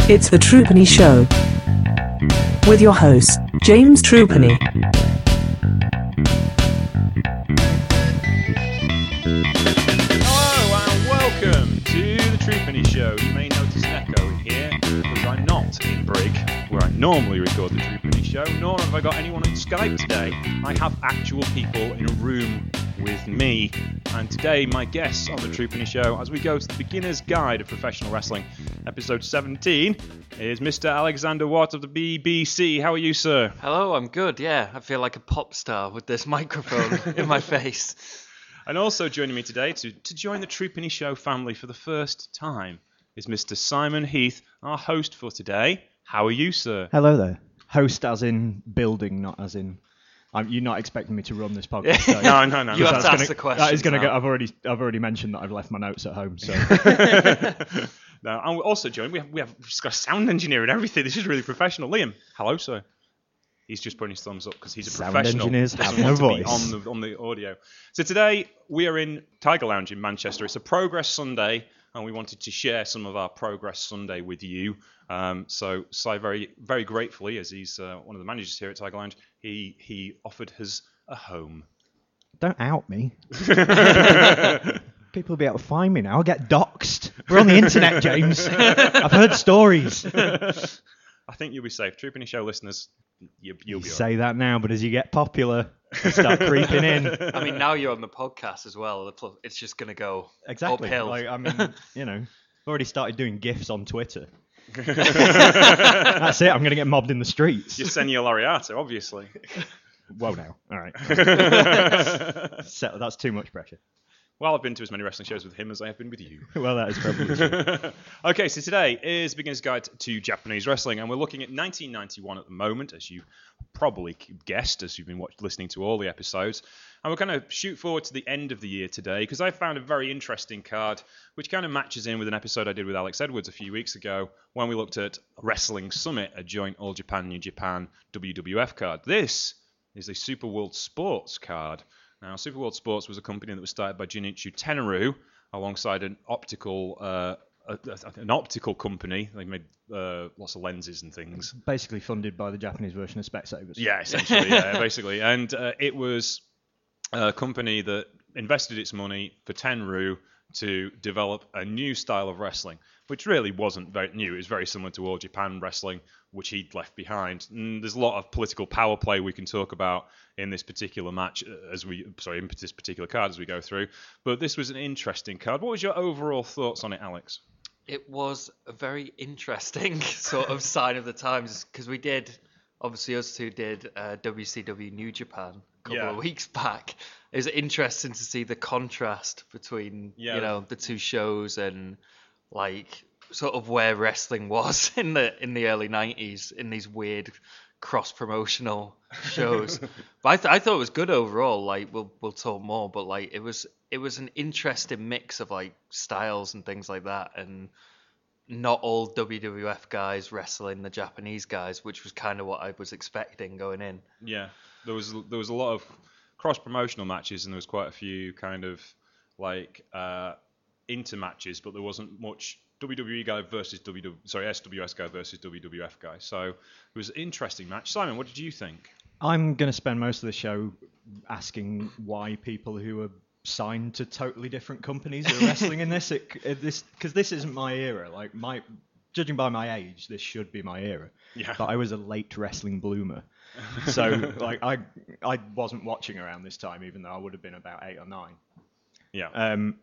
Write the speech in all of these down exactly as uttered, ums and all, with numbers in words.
It's the Trupany Show. With your host, James Trupany. Hello and welcome to the Trupany Show. You may notice an echo in here because I'm not in Brig, where I normally record the Trupany Show, nor have I got anyone on Skype today. I have actual people in a room with me, and today my guests on the Trupany Show, as we go to the Beginner's Guide of Professional Wrestling, episode seventeen, is Mister Alexander Watt of the B B C. How are you, sir? Hello, I'm good, yeah. I feel like a pop star with this microphone in my face. And also joining me today to, to join the Trupany Show family for the first time is Mister Simon Heath, our host for today. How are you, sir? Hello there. Host as in building, not as in... I'm, you're not expecting me to run this podcast, are you? No, no, no. You have to ask gonna, the questions That is going to now. go... I've already, I've already mentioned that I've left my notes at home, so... No, and we're also joined, we have, we have we've just got a sound engineer and everything. This is really professional. Liam, hello, sir. He's just putting his thumbs up because he's a Sound professional. engineers Doesn't have no want to be voice. on the on the audio. So today we are in Tiger Lounge in Manchester. It's a Progress Sunday, and we wanted to share some of our Progress Sunday with you. Um, so Si very very gratefully, as he's uh, one of the managers here at Tiger Lounge, he he offered us a home. Don't out me. People will be able to find me now. I'll get doxxed. We're on the internet, James. I've heard stories. I think you'll be safe. Trupany Show listeners, you, you'll You be all say that now, but as you get popular, they start creeping in. I mean, now you're on the podcast as well. the pl- It's just going to go Exactly. uphill. Like, I mean, you know, I've already started doing GIFs on Twitter. That's it. I'm going to get mobbed in the streets. Yesenia Laureato, obviously. Whoa, now. All right. So, that's too much pressure. Well, I've been to as many wrestling shows with him as I have been with you. Well, that is probably true. Okay, so today is Beginner's Guide to Japanese Wrestling, and we're looking at nineteen ninety-one at the moment, as you probably guessed, as you've been watch- listening to all the episodes. And we're going to shoot forward to the end of the year today, because I found a very interesting card, which kind of matches in with an episode I did with Alex Edwards a few weeks ago, when we looked at Wrestling Summit, a joint All Japan, New Japan W W F card. This is a Super World Sports card. Now, Super World Sports was a company that was started by Junichi Tenaru alongside an optical uh, a, a, an optical company. They made uh, lots of lenses and things. Basically funded by the Japanese version of Specsavers. Yeah, essentially, yeah, basically. And uh, it was a company that invested its money for Tenryu to develop a new style of wrestling, which really wasn't very new. It was very similar to All Japan Wrestling, which he'd left behind. And there's a lot of political power play we can talk about in this particular match, as we sorry, in this particular card as we go through. But this was an interesting card. What was your overall thoughts on it, Alex? It was a very interesting sort of sign of the times, because we did, obviously us two did uh, W C W New Japan a couple Yeah. of weeks back. It was interesting to see the contrast between, Yeah. you know, the two shows and like sort of where wrestling was in the in the early nineties in these weird cross promotional shows. But I, th- I thought it was good overall. Like we'll we'll talk more, but like it was it was an interesting mix of like styles and things like that, and not all W W F guys wrestling the Japanese guys, which was kind of what I was expecting going in. Yeah, there was there was a lot of cross promotional matches, and there was quite a few kind of like uh, inter matches, but there wasn't much W W E guy versus W W sorry S W S guy versus W W F guy. So it was an interesting match. Simon, what did you think? I'm going to spend most of the show asking why people who are signed to totally different companies are wrestling in this. It, it, this because this isn't my era. Like my, judging by my age, this should be my era. Yeah. But I was a late wrestling bloomer, so like I I wasn't watching around this time, even though I would have been about eight or nine. Yeah. Um,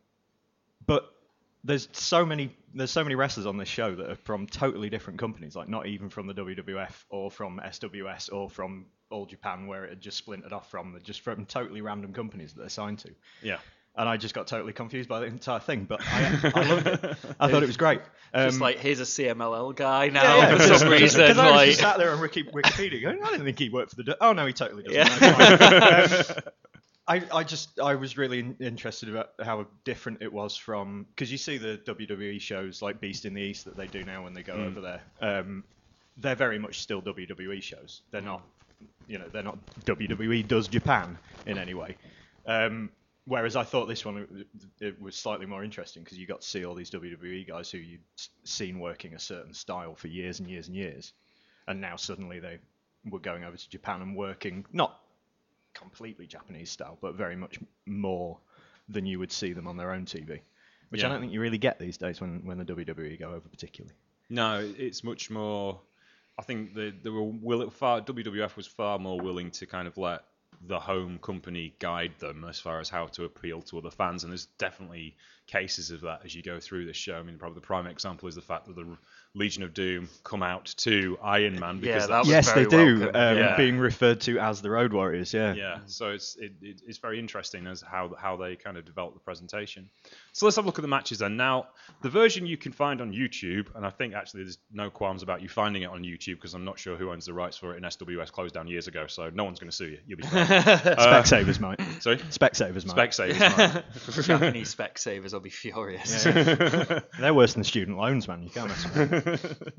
but there's so many there's so many wrestlers on this show that are from totally different companies, like not even from the W W F or from S W S or from All Japan, where it had just splintered off from. They're just from totally random companies that they're signed to. Yeah. And I just got totally confused by the entire thing, but I, I loved it. I thought it was great. Um, Just like, here's a C M L L guy now yeah, yeah, for some reason. Because I was Like, just sat there on Wiki, Wikipedia going, I didn't think he worked for the... Do- oh, no, he totally doesn't. Yeah. That's fine. um, I, I just I was really in, interested about how different it was from, because you see the W W E shows like Beast in the East that they do now when they go Mm. over there. Um, they're very much still W W E shows. They're not, you know, they're not W W E does Japan in any way. Um, Whereas I thought this one it, it was slightly more interesting because you got to see all these W W E guys who you'd s- seen working a certain style for years and years and years, and now suddenly they were going over to Japan and working not completely Japanese style, but very much more than you would see them on their own T V, which Yeah. I don't think you really get these days when, when the W W E go over particularly. No, it's much more. I think the they were will far W W F was far more willing to kind of let the home company guide them as far as how to appeal to other fans, and there's definitely cases of that as you go through this show. I mean, probably the prime example is the fact that the Legion of Doom come out to Iron Man because Yeah, that that's was Yes, very they do, welcome. um, Yeah. being referred to as the Road Warriors. Yeah. yeah. So it's it, it, it's very interesting as how how they kind of develop the presentation. So let's have a look at the matches then. Now, the version you can find on YouTube, and I think actually there's no qualms about you finding it on YouTube because I'm not sure who owns the rights for it, and S W S closed down years ago, so no one's going to sue you. You'll be fine. uh, Specsavers might. sorry, Specsavers might. Specsavers. Japanese Specsavers will be furious. They're worse than student loans, man. You can't mess with them.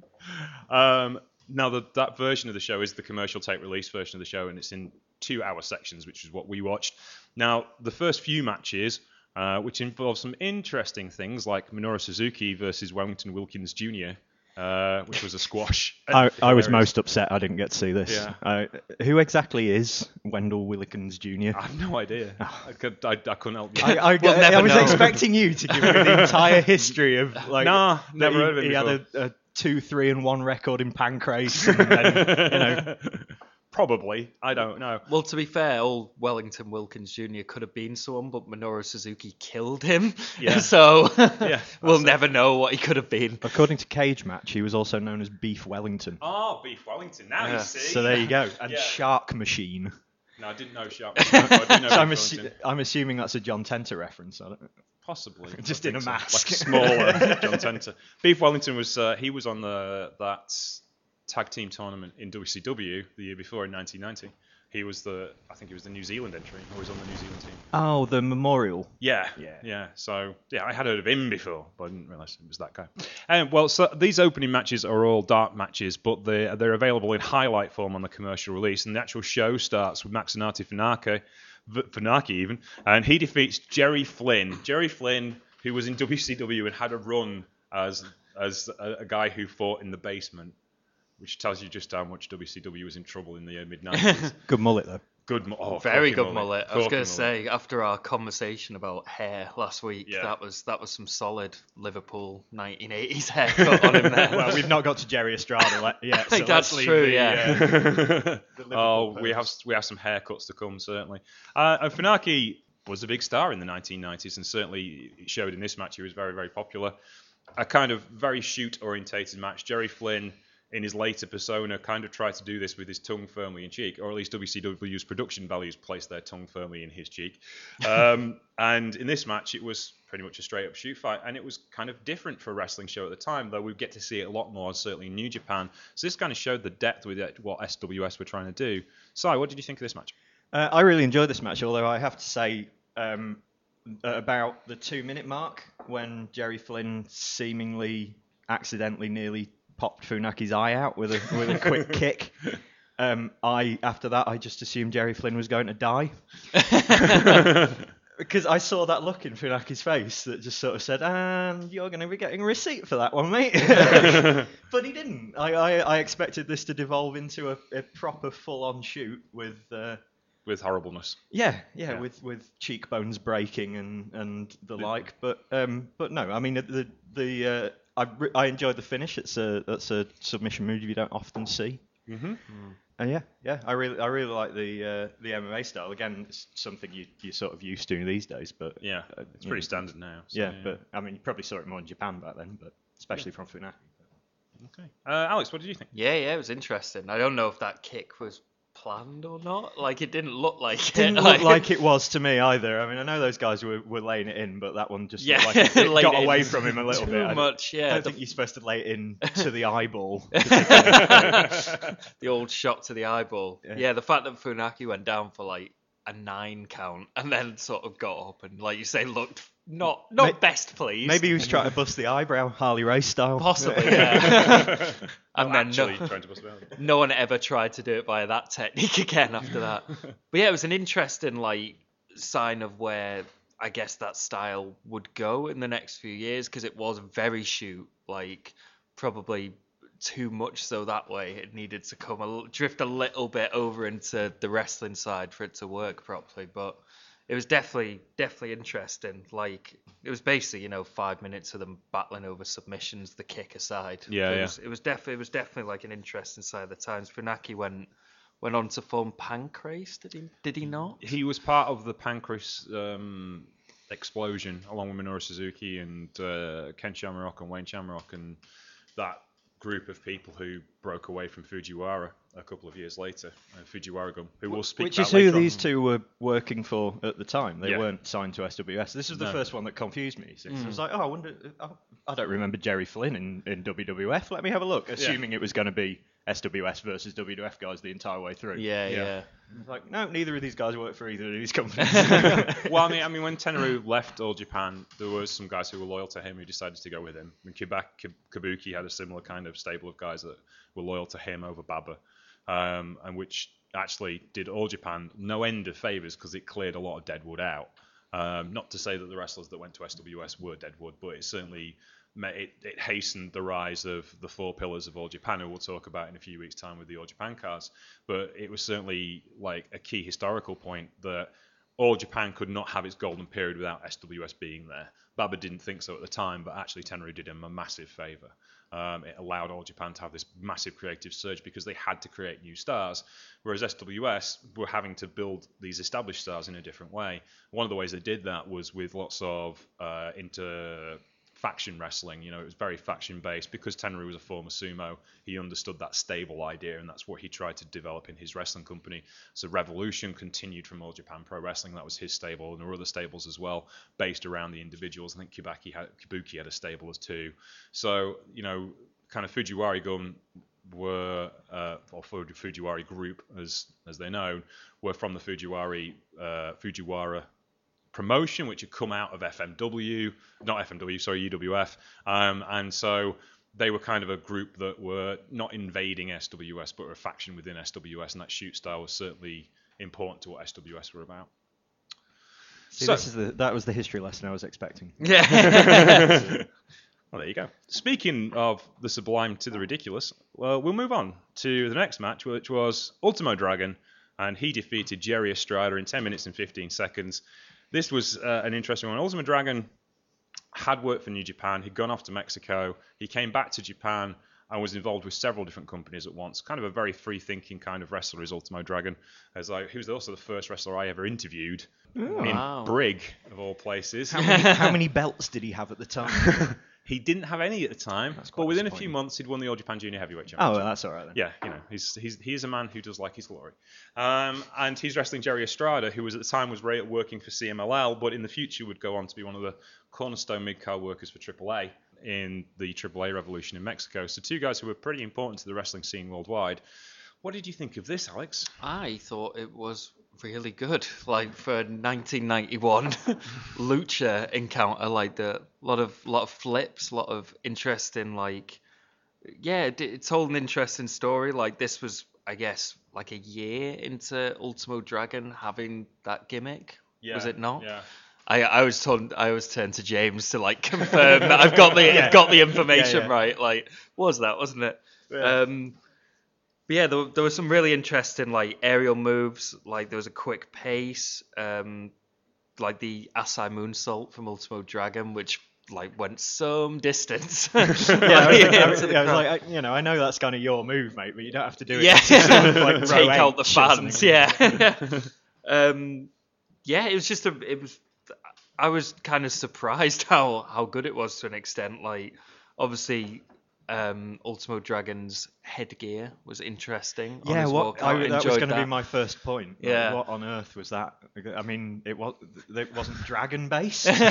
um, now, the, that version of the show is the commercial tape release version of the show, and it's in two-hour sections, which is what we watched. Now, the first few matches, uh, which involve some interesting things like Minoru Suzuki versus Wellington Wilkins Junior, uh, which was a squash. I, I was Hilarious. most upset I didn't get to see this. Yeah. I, who exactly is Wendell Wilkins Junior? I have no idea. I, could, I, I couldn't help you. I, I, We'll I never was know. expecting you to give me the entire history of like. Nah, that never he, heard of him He had before. a, a two, three, and one record in Pancrase. And then, you know, Probably. I don't know. Well, to be fair, old Wellington Wilkins Junior could have been someone, but Minoru Suzuki killed him. Yeah. So Yeah, we'll that's it. never know what he could have been. according to Cage Match, he was also known as Beef Wellington. Oh, Beef Wellington. Now Yeah. you see. So there you go. And Yeah. Shark Machine. No, I didn't know Sharp. I do know So Beef I'm, Wellington. assu- I'm assuming that's a John Tenter reference. I don't, Possibly, Just I in think a so. mask. like a smaller John Tenter. Beef Wellington was uh, he was on the that tag team tournament in W C W the year before in nineteen ninety. He was the I think he was the New Zealand entry. Or was on the New Zealand team. oh, the memorial. Yeah, Yeah. yeah. So yeah, I had heard of him before, but I didn't realise it was that guy. Um, well, so these opening matches are all dark matches, but they they're available in highlight form on the commercial release, and the actual show starts with Maxinati Funaki, V- Funaki even, and he defeats Jerry Flynn. Jerry Flynn, who was in W C W and had a run as as a, a guy who fought in the basement, which tells you just how much W C W was in trouble in the mid nineties. Good mullet, though. Good, mu- oh, Very corky good mullet. I was Corky going to mullet. say, after our conversation about hair last week, Yeah. that was that was some solid Liverpool nineteen eighties haircut on him there. Well, we've not got to Jerry Estrada le- yet. So That's let's leave true, the, yeah. uh, the Liverpool oh, we pose. have we have some haircuts to come certainly. Uh, and Funaki was a big star in the nineteen nineties, and certainly it showed in this match. He was very very popular. A kind of very shoot orientated match. Jerry Flynn, in his later persona, kind of tried to do this with his tongue firmly in cheek, or at least W C W's production values placed their tongue firmly in his cheek. Um, and in this match, it was pretty much a straight up shoot fight, and it was kind of different for a wrestling show at the time, though we get to see it a lot more, certainly in New Japan. So this kind of showed the depth with it, what S W S were trying to do. Si, what did you think of this match? Uh, I really enjoyed this match, although I have to say, um, at about the two-minute mark, when Jerry Flynn seemingly accidentally nearly popped Funaki's eye out with a with a quick kick, um, I after that I just assumed Jerry Flynn was going to die. Because I saw that look in Funaki's face that just sort of said, and you're going to be getting a receipt for that one, mate. But he didn't. I, I, I expected this to devolve into a, a proper full-on shoot with... Uh, With horribleness. yeah, yeah, Yeah. with with cheekbones breaking and, and the like, but um, but no, I mean the the uh, I re- I enjoyed the finish. It's a that's a submission move you don't often see, Mm-hmm. and yeah, yeah, I really I really like the uh, the M M A style. Again, it's something you you're sort of used to these days, but Yeah, uh, it's you pretty know, standard now. so, yeah, but I mean you probably saw it more in Japan back then, but especially from Funaki. Okay. Uh, Alex, what did you think? Yeah, yeah, it was interesting. I don't know if that kick was planned or not. Like, it didn't look like Didn't it. look like it was to me either. I mean, I know those guys were, were laying it in, but that one just Yeah, looked like it, it laid got it in away from him a little too bit. I much, I yeah. don't The, think you're supposed to lay it in to the eyeball. the old shot to the eyeball. Yeah. Yeah. the fact that Funaki went down for like a nine count and then sort of got up and, like you say, looked not not May- best pleased. Maybe he was trying to bust the eyebrow, Harley Race style. Possibly, yeah. and Well, then actually, no, trying to bust it out. no one ever tried to do it via that technique again after that. But yeah, it was an interesting, like, sign of where I guess that style would go in the next few years, because it was very shoot, like probably too much so that way. It needed to come a l- drift a little bit over into the wrestling side for it to work properly, but it was definitely definitely interesting. Like, it was basically, you know, five minutes of them battling over submissions, the kick aside. Yeah, it yeah. was, it was definitely it was definitely like an interesting side of the times. Funaki went went on to form Pancrase, did he did he not? He was part of the Pancrase um, explosion, along with Minoru Suzuki and uh, Ken Shamrock and Wayne Shamrock, and that group of people who broke away from Fujiwara a couple of years later, uh, Fujiwara Gun, who will speak Which about is who later on. these two were working for at the time. They Yeah. weren't signed to S W S. This was the No. first one that confused me. So Mm. I was like, oh, I wonder. Oh, I don't remember Jerry Flynn in, in W W F. Let me have a look. Assuming it was going to be S W S versus W W F guys the entire way through. Yeah, Yeah. yeah. I was like, no, neither of these guys work for either of these companies. Well, I mean, I mean, when Tenryu left All Japan, there was some guys who were loyal to him who decided to go with him. I mean, Kibak, Kib- Kabuki had a similar kind of stable of guys that were loyal to him over Baba, um, and which actually did All Japan no end of favours because it cleared a lot of deadwood out. Um, not to say that the wrestlers that went to S W S were deadwood, but it certainly ma- it, it hastened the rise of the four pillars of All Japan, who we'll talk about in a few weeks' time with the All Japan cards. But it was certainly like a key historical point that All Japan could not have its golden period without S W S being there. Baba didn't think so at the time, but actually Tenryu did him a massive favour. Um, it allowed All Japan to have this massive creative surge because they had to create new stars, whereas S W S were having to build these established stars in a different way. One of the ways they did that was with lots of uh, inter faction wrestling. You know, it was very faction based. Because Tenryu was a former sumo, he understood that stable idea, and that's what he tried to develop in his wrestling company. So Revolution continued from All Japan Pro Wrestling. That was his stable, and there were other stables as well based around the individuals. I think Kibaki had, Kabuki had a stable as too. So, you know, kind of Fujiwara Gun were, uh, or Fujiwara Group as as they're known, were from the Fujiwara uh, Fujiwara promotion, which had come out of F M W, not F M W, sorry, U W F, um, and so they were kind of a group that were not invading S W S, but were a faction within S W S, and that shoot style was certainly important to what S W S were about. See, So- this is the, that was the history lesson I was expecting. Yeah. Well, there you go. Speaking of the sublime to the ridiculous, well, we'll move on to the next match, which was Ultimo Dragon, and he defeated Jerry Estrada in ten minutes and fifteen seconds. This was uh, an interesting one. Ultimo Dragon had worked for New Japan. He'd gone off to Mexico. He came back to Japan and was involved with several different companies at once. Kind of a very free-thinking kind of wrestler is Ultimo Dragon. As I, he was also the first wrestler I ever interviewed in Wow. Brig, of all places. How many, how many belts did he have at the time? He didn't have any at the time, That's but quite within a few disappointing. months he'd won the All Japan Junior Heavyweight Oh, Championship. well, that's all right then. Yeah, you know, he's he's he's a man who does like his glory. Um, and he's wrestling Jerry Estrada, who was at the time was ra- working for C M L L, but in the future would go on to be one of the cornerstone mid-card workers for triple A in the triple A revolution in Mexico. So two guys who were pretty important to the wrestling scene worldwide. What did you think of this, Alex? I thought it was really good. Like, for nineteen ninety-one lucha encounter, like the lot of lot of flips, lot of interesting, like, yeah, it, it told an interesting story. Like, this was, I guess, like a year into Ultimo Dragon having that gimmick. Was it not? Yeah. I I was told I was turned to James to like confirm that I've got the got the information Yeah, yeah. right. Like, was that, wasn't it? Yeah. Um, but yeah, there, were- there was some really interesting like aerial moves. Like, there was a quick pace. Um, like the Asai moonsault from Ultimo Dragon, which like went some distance. Yeah, I was, I was- into I the was crowd. like, I, you know, I know that's kind of your move, mate, but you don't have to do it. Yeah, to sort of, like, row take out the H or fans. something. Yeah, um, yeah. It was just a. It was. I was kind of surprised how how good it was to an extent. Like, obviously, um, Ultimo Dragon's headgear was interesting. on Yeah, his what walkout. I, that was Enjoyed going to be that. my first point. Like, Yeah. what on earth was that? I mean, it was it wasn't dragon based. Every,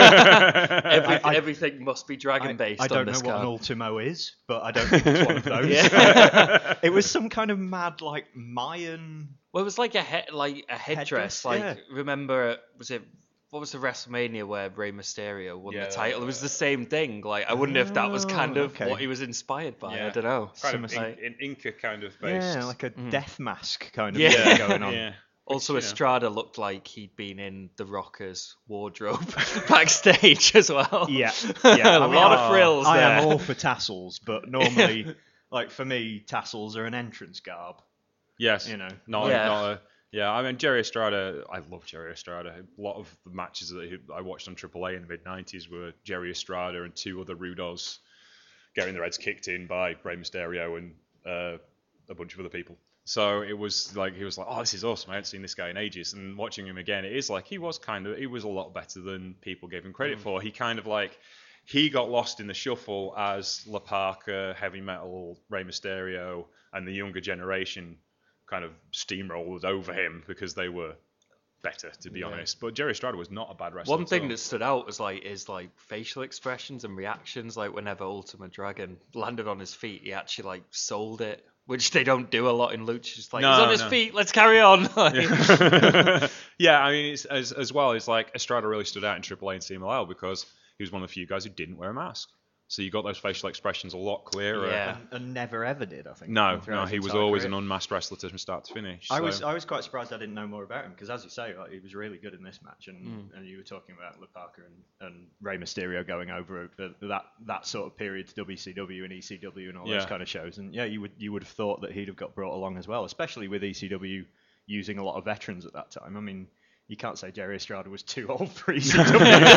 I- I- everything must be dragon based I on don't know this what card. an Ultimo is, but I don't think it's one of those. Yeah. It was some kind of mad, like Mayan. Well, it was like a he- like a headdress. Headdress, Like, yeah. remember, was it what was the WrestleMania where Rey Mysterio won Yeah, the title? It was the same thing. Like, I wonder if that was kind Oh, of okay. what he was inspired by. Yeah. I don't know. Kind of Some- in, in Inca kind of based. Yeah, like a Mm. death mask kind of Yeah. thing going on. Yeah. Also, you know. Estrada looked like he'd been in the Rockers' wardrobe backstage as well. Yeah, yeah. a I mean, lot I- of frills I there. am all for tassels, but normally, like for me, tassels are an entrance garb. Yes. You know. Not, Yeah. not a, yeah, I mean, Jerry Estrada, I love Jerry Estrada. A lot of the matches that he, I watched on Triple A in the mid nineties were Jerry Estrada and two other Rudos getting their heads kicked in by Rey Mysterio and uh, a bunch of other people. So it was like, he was like, oh, this is awesome. I haven't seen this guy in ages. And watching him again, it is like, he was kind of, he was a lot better than people gave him credit for. He kind of like, he got lost in the shuffle as La Parka, Heavy Metal, Rey Mysterio, and the younger generation kind of steamrolled over him because they were better, to be honest. But Jerry Estrada was not a bad wrestler. One at thing all. that stood out was like his like facial expressions and reactions. Like whenever Ultimate Dragon landed on his feet, he actually like sold it, which they don't do a lot in lucha. Just like No, he's on his no. feet, let's carry on. Like, Yeah, yeah I mean, it's, as as well, it's like Estrada really stood out in Triple A and C M L L because he was one of the few guys who didn't wear a mask. So you got those facial expressions a lot clearer. Yeah. And, and never ever did, I think. No, throughout no, his he was entire always career. an unmasked wrestler from start to finish. I so- was I was quite surprised I didn't know more about him because, as you say, like, he was really good in this match, and, and you were talking about La Parka and, and Rey Mysterio going over uh, that that sort of period to W C W and E C W and all Yeah. those kind of shows, and yeah, you would you would have thought that he'd have got brought along as well, especially with E C W using a lot of veterans at that time. I mean, you can't say Jerry Estrada was too old for E C W.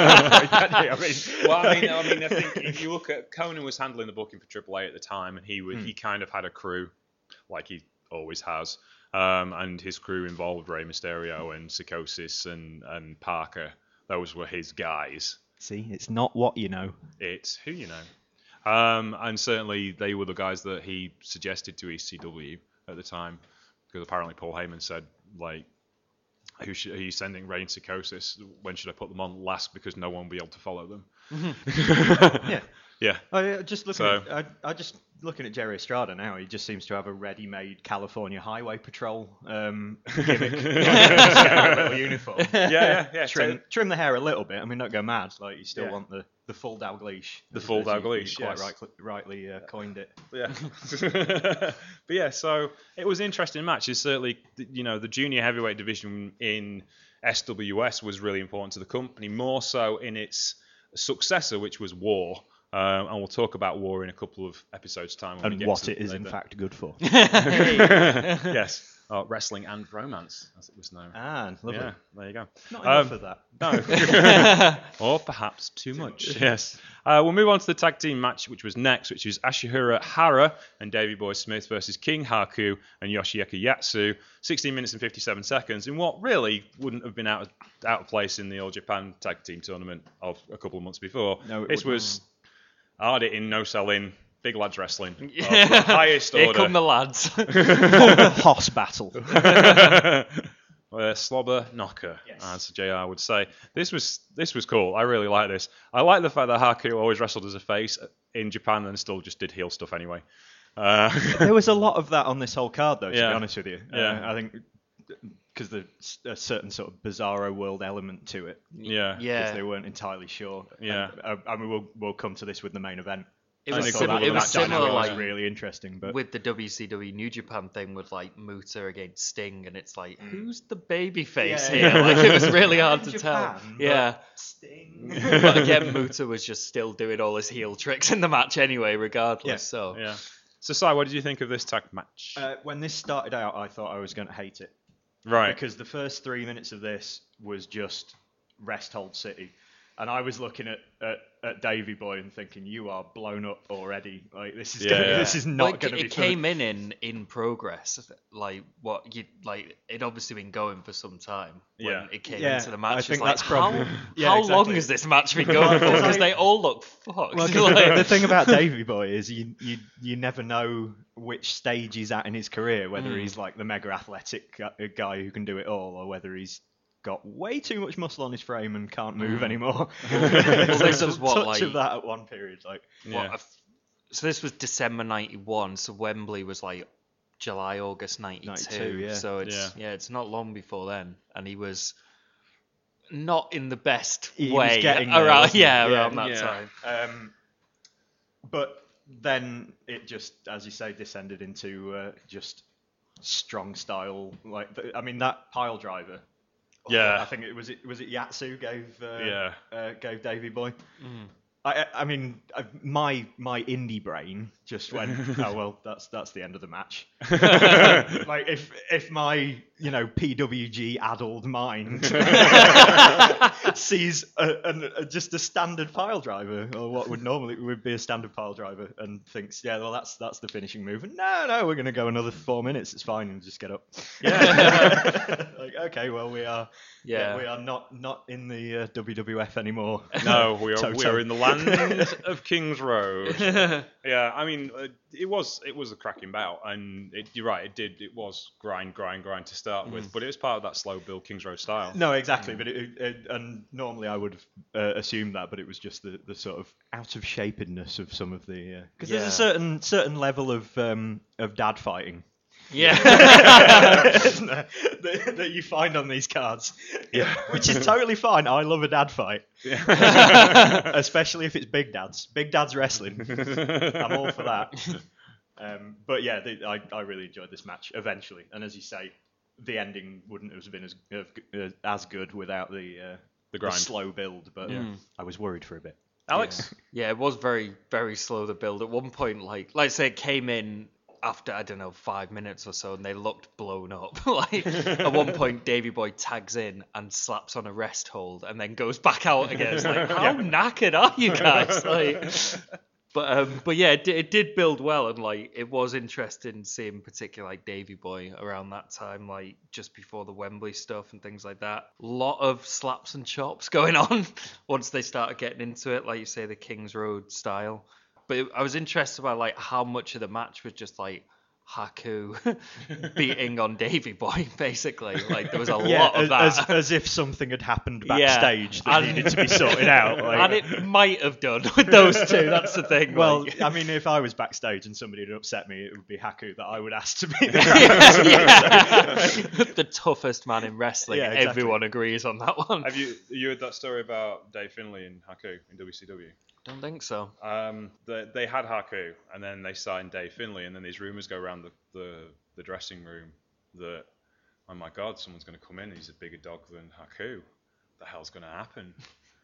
I mean, well, I mean, I mean, I think if you look at Conan was handling the booking for Triple A at the time, and he would, he kind of had a crew, like he always has, um, and his crew involved Rey Mysterio and Psychosis and and Parker. Those were his guys. see, it's not what you know. It's who you know, um, and certainly they were the guys that he suggested to E C W at the time, because apparently Paul Heyman said like. Who should, are you sending Rey and Psychosis? When should I put them on last? Because no one will be able to follow them. Yeah. Yeah. I, uh, just looking So- at, I, I just looking at Jerry Estrada now, he just seems to have a ready-made California Highway Patrol um, gimmick. Like, just get a little uniform. Yeah, yeah, yeah. Trim, trim the hair a little bit. I mean, don't go mad. Like you still Yeah. want the, the full Dalgleish. The as- full as you- you Dalgleish, quite yes. rightly, rightly uh, coined it. Yeah. But yeah, so it was an interesting match. It's certainly, you know, the junior heavyweight division in S W S was really important to the company, more so in its successor, which was War. Um, and we'll talk about War in a couple of episodes' time. when we And get what to it is in later. fact good for. Yes. Oh, wrestling and romance, as it was known. Ah, lovely. Yeah, there you go. Not Um, enough of that. No. Or perhaps too much. Yes. Uh, we'll move on to the tag team match, which was next, which is Ashihara Hara and Davey Boy Smith versus King Haku and Yoshiyuki Yatsu. sixteen minutes and fifty-seven seconds in what really wouldn't have been out of, out of place in the All Japan tag team tournament of a couple of months before. No, it this wouldn't. was hard hitting, no selling, big lads wrestling. Of the highest Here order. come the lads. Hoss battle. Uh, slobber knocker, Yes. as J R would say. This was this was cool. I really like this. I like the fact that Haku always wrestled as a face in Japan and still just did heel stuff anyway. Uh, There was a lot of that on this whole card, though, to Yeah. be honest with you. Yeah. Uh, I think because there's a certain sort of bizarro world element to it. yeah. Yeah. Because they weren't entirely sure. Yeah. And, uh, I mean, we'll we'll come to this with the main event. It I was, think sim- all it of was that similar dynamic was like really interesting, but with the W C W New Japan thing with like Muta against Sting, and it's like, who's the baby face Yeah, here? yeah. Like it was really Yeah, hard in to Japan, tell. but Yeah. Sting. But again, Muta was just still doing all his heel tricks in the match anyway, regardless. Yeah. So Yeah. So, Si, what did you think of this tag match? Uh, when this started out, I thought I was going to hate it. right. Because the first three minutes of this was just rest hold city. And I was looking at, at, at Davey Boy and thinking, you are blown up already. Like this is Yeah, gonna, yeah. this is not Like, going to be it fun. came in, in in progress. Like what you like, it obviously been going for some time when Yeah. it came Yeah, into the match. I It's think like, that's probably- how, Yeah, how exactly. long has this match been going for? Well, Because I- they all look fucked. Well, 'cause Like- the, the thing about Davey Boy is you, you you never know which stage he's at in his career, whether Mm. he's like the mega athletic gu- guy who can do it all, or whether he's got way too much muscle on his frame and can't move Mm. anymore. Well, There's this a was what, touch like- of that at one period, like Yeah. What, a f- so this was December ninety-one, so Wembley was like July, August ninety-two. ninety-two, yeah. So it's Yeah. yeah. it's not long before then, and he was not in the best He was way getting there, around wasn't he? yeah, Yeah, around that yeah. time. Um, but then it just, as you say, descended into uh, just strong style. Like th- I mean that pile driver. Yeah. I think it was it was it Yatsu gave uh, Yeah. uh, gave Davey Boy. Mm. I I mean I, my my indie brain just went, oh well, that's that's the end of the match. Like if if my you know P W G addled mind sees a, a, a, just a standard pile driver, or what would normally would be a standard pile driver, and thinks, yeah, well that's that's the finishing move. And no, no, we're gonna go another four minutes. It's fine, and just get up. Yeah. Like okay, well we are Yeah. yeah, we are not not in the uh, W W F anymore. No, we are Toto. we are in the land of Kings Road. Yeah, I mean, uh, it was it was a cracking bout, and it, you're right, it did it was grind, grind, grind to start with, but it was part of that slow build Kings Road style. No, exactly. But it, it, and normally I would have uh, assumed that, but it was just the, the sort of out of shapedness of some of the because Yeah. there's a certain certain level of um, of dad fighting Yeah. isn't there, that, that you find on these cards. Yeah. Which is totally fine. I love a dad fight, Yeah. especially if it's big dads. Big dads wrestling. I'm all for that. Um, but yeah, the, I I really enjoyed this match eventually, and as you say, the ending wouldn't have been as uh, as good without the uh, The the grind. slow build. But Yeah. I was worried for a bit. Alex? Yeah, it was very, very slow to build. At one point, like, like I say, it came in after, I don't know, five minutes or so, and they looked blown up. Like, at one point, Davey Boy tags in and slaps on a rest hold, and then goes back out again. It's like, how knackered are you guys? Like, but um, but yeah, it, did- it did build well, and like, it was interesting seeing, particularly like Davey Boy around that time, like just before the Wembley stuff and things like that. A lot of slaps and chops going on once they started getting into it, like you say, the Kings Road style. But it, I was interested by like how much of the match was just like Haku beating on Davey Boy, basically. Like there was a Yeah, lot of that. as, as if something had happened Yeah. backstage that And- needed to be sorted out. Like, And it might have done with those two. That's the thing. well, like. I mean, if I was backstage and somebody had upset me, it would be Haku that I would ask to be there. Yeah. The toughest man in wrestling. Yeah, exactly. Everyone agrees on that one. Have you you heard that story about Dave Finlay and Haku in W C W? Don't think so. Um, they, they had Haku, and then they signed Dave Finlay, and then these rumours go around the, the, the dressing room that, oh my God, someone's going to come in, he's a bigger dog than Haku. The hell's going to happen?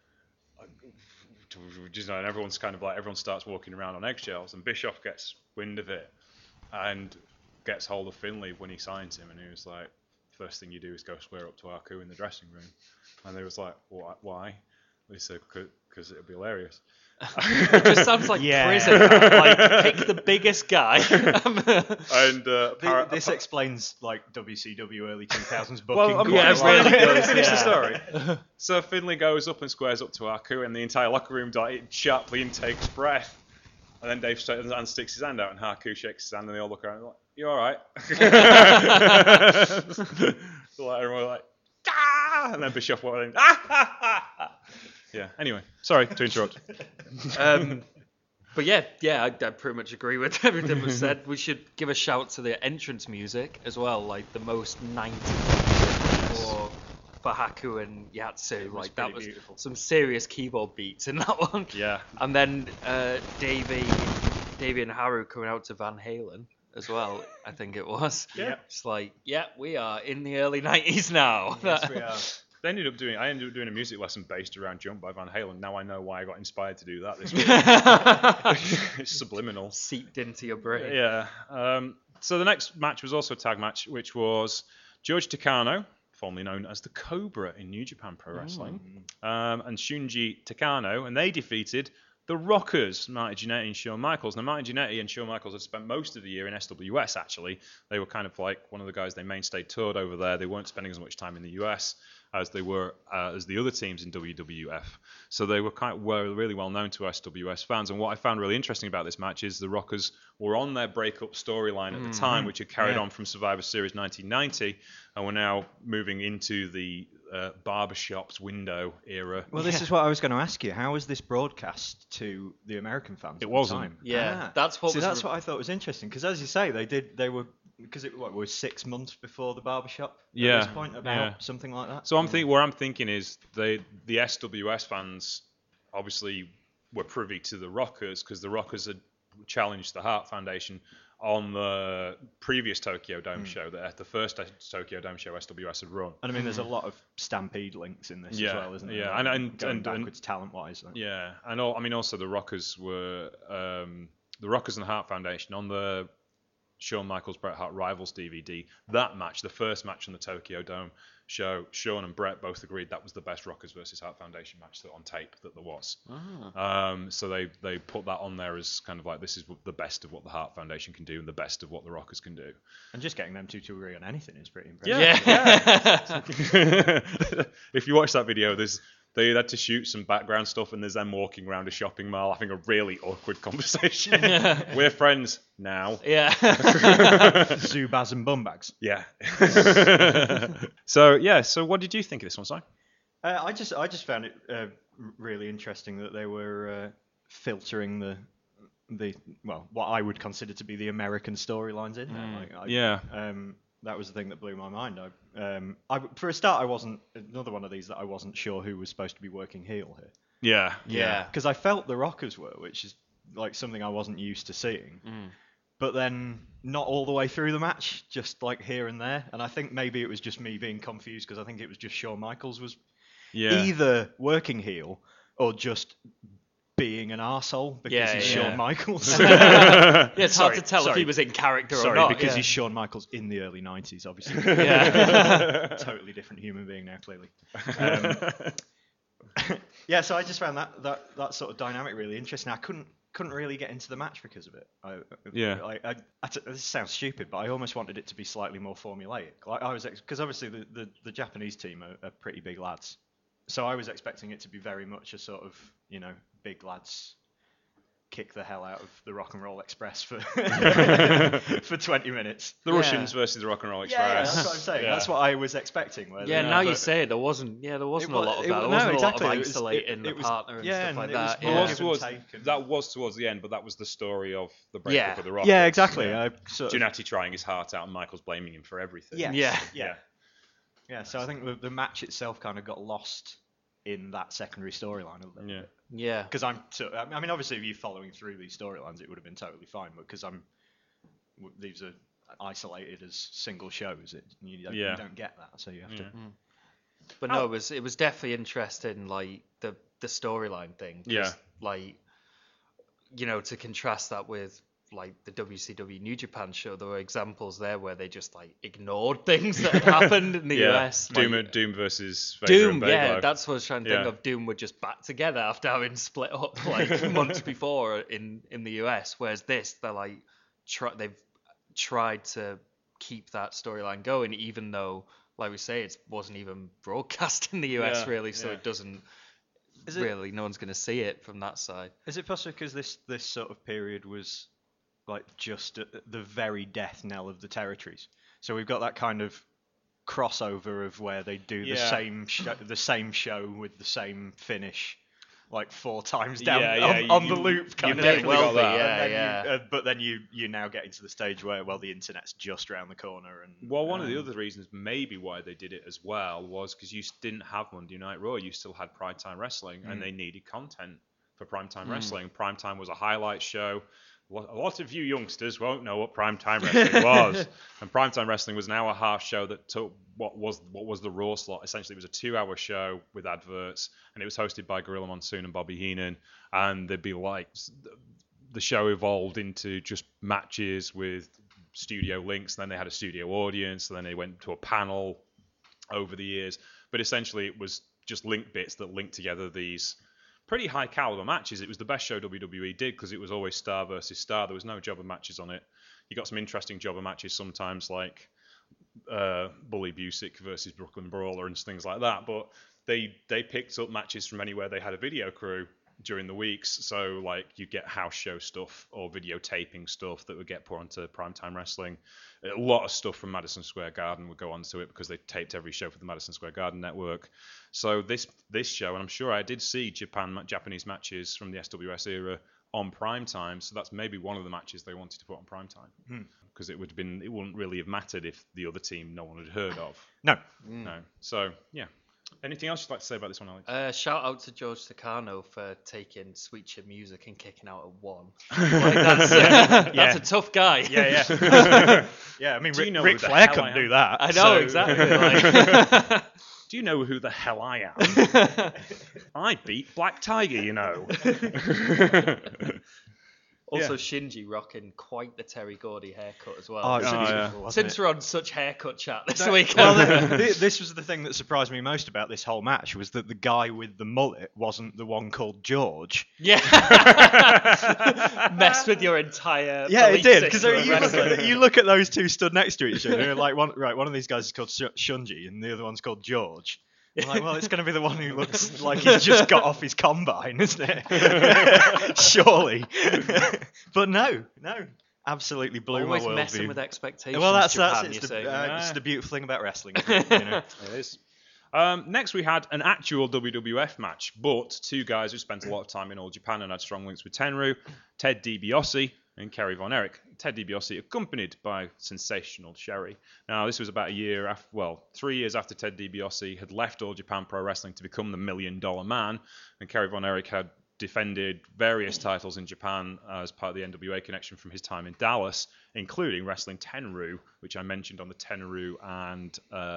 Just, and everyone's kind of like, everyone starts walking around on eggshells, and Bischoff gets wind of it, and gets hold of Finlay when he signs him, and he was like, first thing you do is go square up to Haku in the dressing room. And they was like, "Why?" why? They said, because it'll be hilarious. It just sounds like Yeah. prison. Like, pick the biggest guy. And uh, para- this apa- explains like W C W early two thousands booking. Well, I'm, quite Yeah, yeah, it a lot. really let me does, finish the yeah. story. So Finlay goes up and squares up to Haku, and the entire locker room di- sharply intakes breath. And then Dave st- and sticks his hand out, and Haku shakes his hand, and they all look around and like, "You all right?" So like, everyone was like, "Ah!" And then Bischoff went in, "Ah!" ha, ha, ha." Yeah. Anyway, sorry to interrupt. Um, but yeah, yeah, I, I pretty much agree with everything was said. We should give a shout to the entrance music as well, like the most nineties for for Haku and Yatsu. Like that pretty was beautiful. some serious keyboard beats in that one. Yeah. And then uh, Davey, Davey and Haru coming out to Van Halen as well. I think it was. Yeah. It's like, yeah, we are in the early nineties now. Yes, we are. They ended up doing. I ended up doing a music lesson based around "Jump" by Van Halen. Now I know why I got inspired to do that this week. It's subliminal. Seeped into your brain. Yeah. Um, so the next match was also a tag match, which was George Takano, formerly known as the Cobra in New Japan Pro Wrestling, um, and Shunji Takano, and they defeated the Rockers, Marty Jannetty and Shawn Michaels. Now, Marty Jannetty and Shawn Michaels had spent most of the year in S W S, actually. They were kind of like one of the guys they mainstay toured over there. They weren't spending as much time in the U S as they were uh, as the other teams in W W F. So they were kind of were really well known to S W S fans. And what I found really interesting about this match is the Rockers were on their breakup storyline at the time, which had carried Yeah. on from Survivor Series nineteen ninety, and we're now moving into the uh, barbershops window era. Well, this is what I was going to ask you. How was this broadcast to the American fans? It at wasn't. The time? Yeah, Ah. that's what See, was that's re- what I thought was interesting because, as you say, they did. They were because it what, was six months before the barbershop. Yeah, At this point, about yeah. something like that. So I'm think where I'm thinking is they the S W S fans obviously were privy to the Rockers because the Rockers had challenged the Hart Foundation on the previous Tokyo Dome show, the, the first Tokyo Dome show S W S had run. And I mean, there's a lot of Stampede links in this Yeah, as well, isn't there? yeah, Like, and- and- going and- backwards talent-wise. Like. Yeah, and all, I mean also the Rockers were um, the Rockers and Hart Foundation on the Shawn Michaels Bret Hart Rivals D V D. That match, the first match on the Tokyo Dome show, Shawn and Bret both agreed that was the best Rockers versus Hart Foundation match that on tape that there was. Um, so they they put that on there as kind of like this is the best of what the Hart Foundation can do and the best of what the Rockers can do. And just getting them two to agree on anything is pretty impressive. Yeah. If you watch that video, there's they had to shoot some background stuff, and there's them walking around a shopping mall having a really awkward conversation. We're friends now. Yeah. Zubaz and Bumbags. Yeah. So yeah. So what did you think of this one, Si? Uh, I just I just found it uh, really interesting that they were uh, filtering the the well what I would consider to be the American storylines in there. Like, I, Yeah. Um, that was the thing that blew my mind. I, um, I for a start, I wasn't another one of these that I wasn't sure who was supposed to be working heel here. Yeah. Yeah. Because I felt the Rockers were, which is like something I wasn't used to seeing. But then not all the way through the match, just like here and there. And I think maybe it was just me being confused because I think it was just Shawn Michaels was Yeah. either working heel or just being an arsehole because Yeah, he's yeah. Shawn Michaels. Yeah, it's Sorry, hard to tell if sorry. he was in character or Sorry, not. because yeah. he's Shawn Michaels in the early nineties, obviously. Yeah. Totally different human being now, clearly. Um, yeah, so I just found that, that, that sort of dynamic really interesting. I couldn't couldn't really get into the match because of it. I, Yeah. I, I, I t- this sounds stupid, but I almost wanted it to be slightly more formulaic. Like I was, because obviously the, the, the Japanese team are, are pretty big lads, so I was expecting it to be very much a sort of, you know, big lads kick the hell out of the Rock and Roll Express for for twenty minutes. The Yeah. Russians versus the Rock and Roll Yeah, yeah, Express. that's what I'm saying. Yeah. That's what I was expecting. where Yeah, they- now you but- say it, there wasn't. Yeah, there wasn't It a wa- lot of it that. wa- There no, wasn't exactly. a lot It of was- isolating it- the it was- partner and yeah, stuff and like it was that. more It Yeah. was give and towards, take and- that was towards the end, but that was the story of the breakup Yeah. of the Rockers. Yeah, exactly. Yeah. I sort of, Jannetty trying his heart out and Michael's blaming him for everything. yes, Yeah. yeah, yeah. So I think the, the match itself kind of got lost in that secondary storyline a little Yeah. bit. Yeah. Because I'm, so, I mean, obviously, if you're following through these storylines, it would have been totally fine. But because I'm, w- these are isolated as single shows, it you don't, Yeah. you don't get that. So you have to. Yeah. But no, it was it was definitely interesting, like the the storyline thing. 'cause, Yeah. Like, you know, to contrast that with like the W C W New Japan show, there were examples there where they just like ignored things that had happened in the Yeah. U S. Doom, like, Doom versus Vader Doom, and yeah, Baszler. that's what I was trying to think Yeah. of. Doom were just back together after having split up like months before in, in the U S. Whereas this, they're like, try, they've tried to keep that storyline going, even though, like we say, it wasn't even broadcast in the U S Yeah, really, so yeah. it doesn't Is it- really, no one's going to see it from that side. Is it possible because this this sort of period was like just at the very death knell of the territories? So we've got that kind of crossover of where they do the Yeah. same show, the same show with the same finish, like four times down Yeah, yeah, on, you- on the you- loop. Kind you of definitely thing. got that. Yeah, And then yeah. You, uh, but then you you now get into the stage where well the internet's just around the corner and Well, one of the um, other reasons maybe why they did it as well was because you s- didn't have Monday Night Raw. You still had Primetime Wrestling, and they needed content for Primetime Wrestling. Primetime was a highlight show. Lo- A lot of you youngsters won't know what Primetime Wrestling was. And Primetime Wrestling was an hour half show that took what was what was the Raw slot. Essentially, it was a two-hour show with adverts, and it was hosted by Gorilla Monsoon and Bobby Heenan. And there'd be like s- the show evolved into just matches with studio links. And then they had a studio audience, and then they went to a panel over the years. But essentially, it was just link bits that linked together these pretty high caliber matches. It was the best show W W E did because it was always star versus star. There was no jobber matches on it. You got some interesting jobber matches sometimes, like uh, Bully Busick versus Brooklyn Brawler and things like that. But they they picked up matches from anywhere they had a video crew during the weeks. So like you get house show stuff or videotaping stuff that would get put onto Primetime Wrestling. A lot of stuff from Madison Square Garden would go onto it because they taped every show for the Madison Square Garden network. So this this show, and I'm sure I did see Japan Japanese matches from the S W S era on primetime. So that's maybe one of the matches they wanted to put on primetime because it would have been it wouldn't really have mattered if the other team no one had heard of. no. No. So yeah. Anything else you'd like to say about this one, Alex? Uh, shout out to George Takano for taking Sweet Chin Music and kicking out at one. Like, that's uh, that's Yeah. a tough guy. Yeah, yeah. Yeah, I mean, Do you Ric, know Ric who the Flair hell couldn't I do am? that. I know so- exactly. Like, Do you know who the hell I am? I beat Black Tiger, you know. also, Yeah. Shinji rocking quite the Terry Gordy haircut as well. Oh, it's Oh, beautiful, yeah. wasn't Since it? we're on such haircut chat this That- week, well, the, the, this was the thing that surprised me most about this whole match was that the guy with the mullet wasn't the one called George. yeah, messed with your entire Yeah, it belief did because system you, of look wrestling. at- you look at those two stood next to each other. Like one, right, one of these guys is called Sh- Shunji, and the other one's called George. I'm like, well, it's going to be the one who looks like he's just got off his combine, isn't it? Surely, but no, no, absolutely blew Always my messing worldview. with expectations. Well, that's Japan, that's you it's say. the, uh, Yeah. it's the beautiful thing about wrestling. Isn't it? You know? It is. Um, next, we had an actual W W F match, but two guys who spent a lot of time in All Japan and had strong links with Tenryu, Ted DiBiase and Kerry Von Erich. Ted DiBiase accompanied by Sensational Sherry. Now, this was about a year after, well, three years after Ted DiBiase had left All Japan Pro Wrestling to become the Million Dollar Man, and Kerry Von Erich had defended various titles in Japan as part of the N W A connection from his time in Dallas, including wrestling Tenryu, which I mentioned on the Tenryu and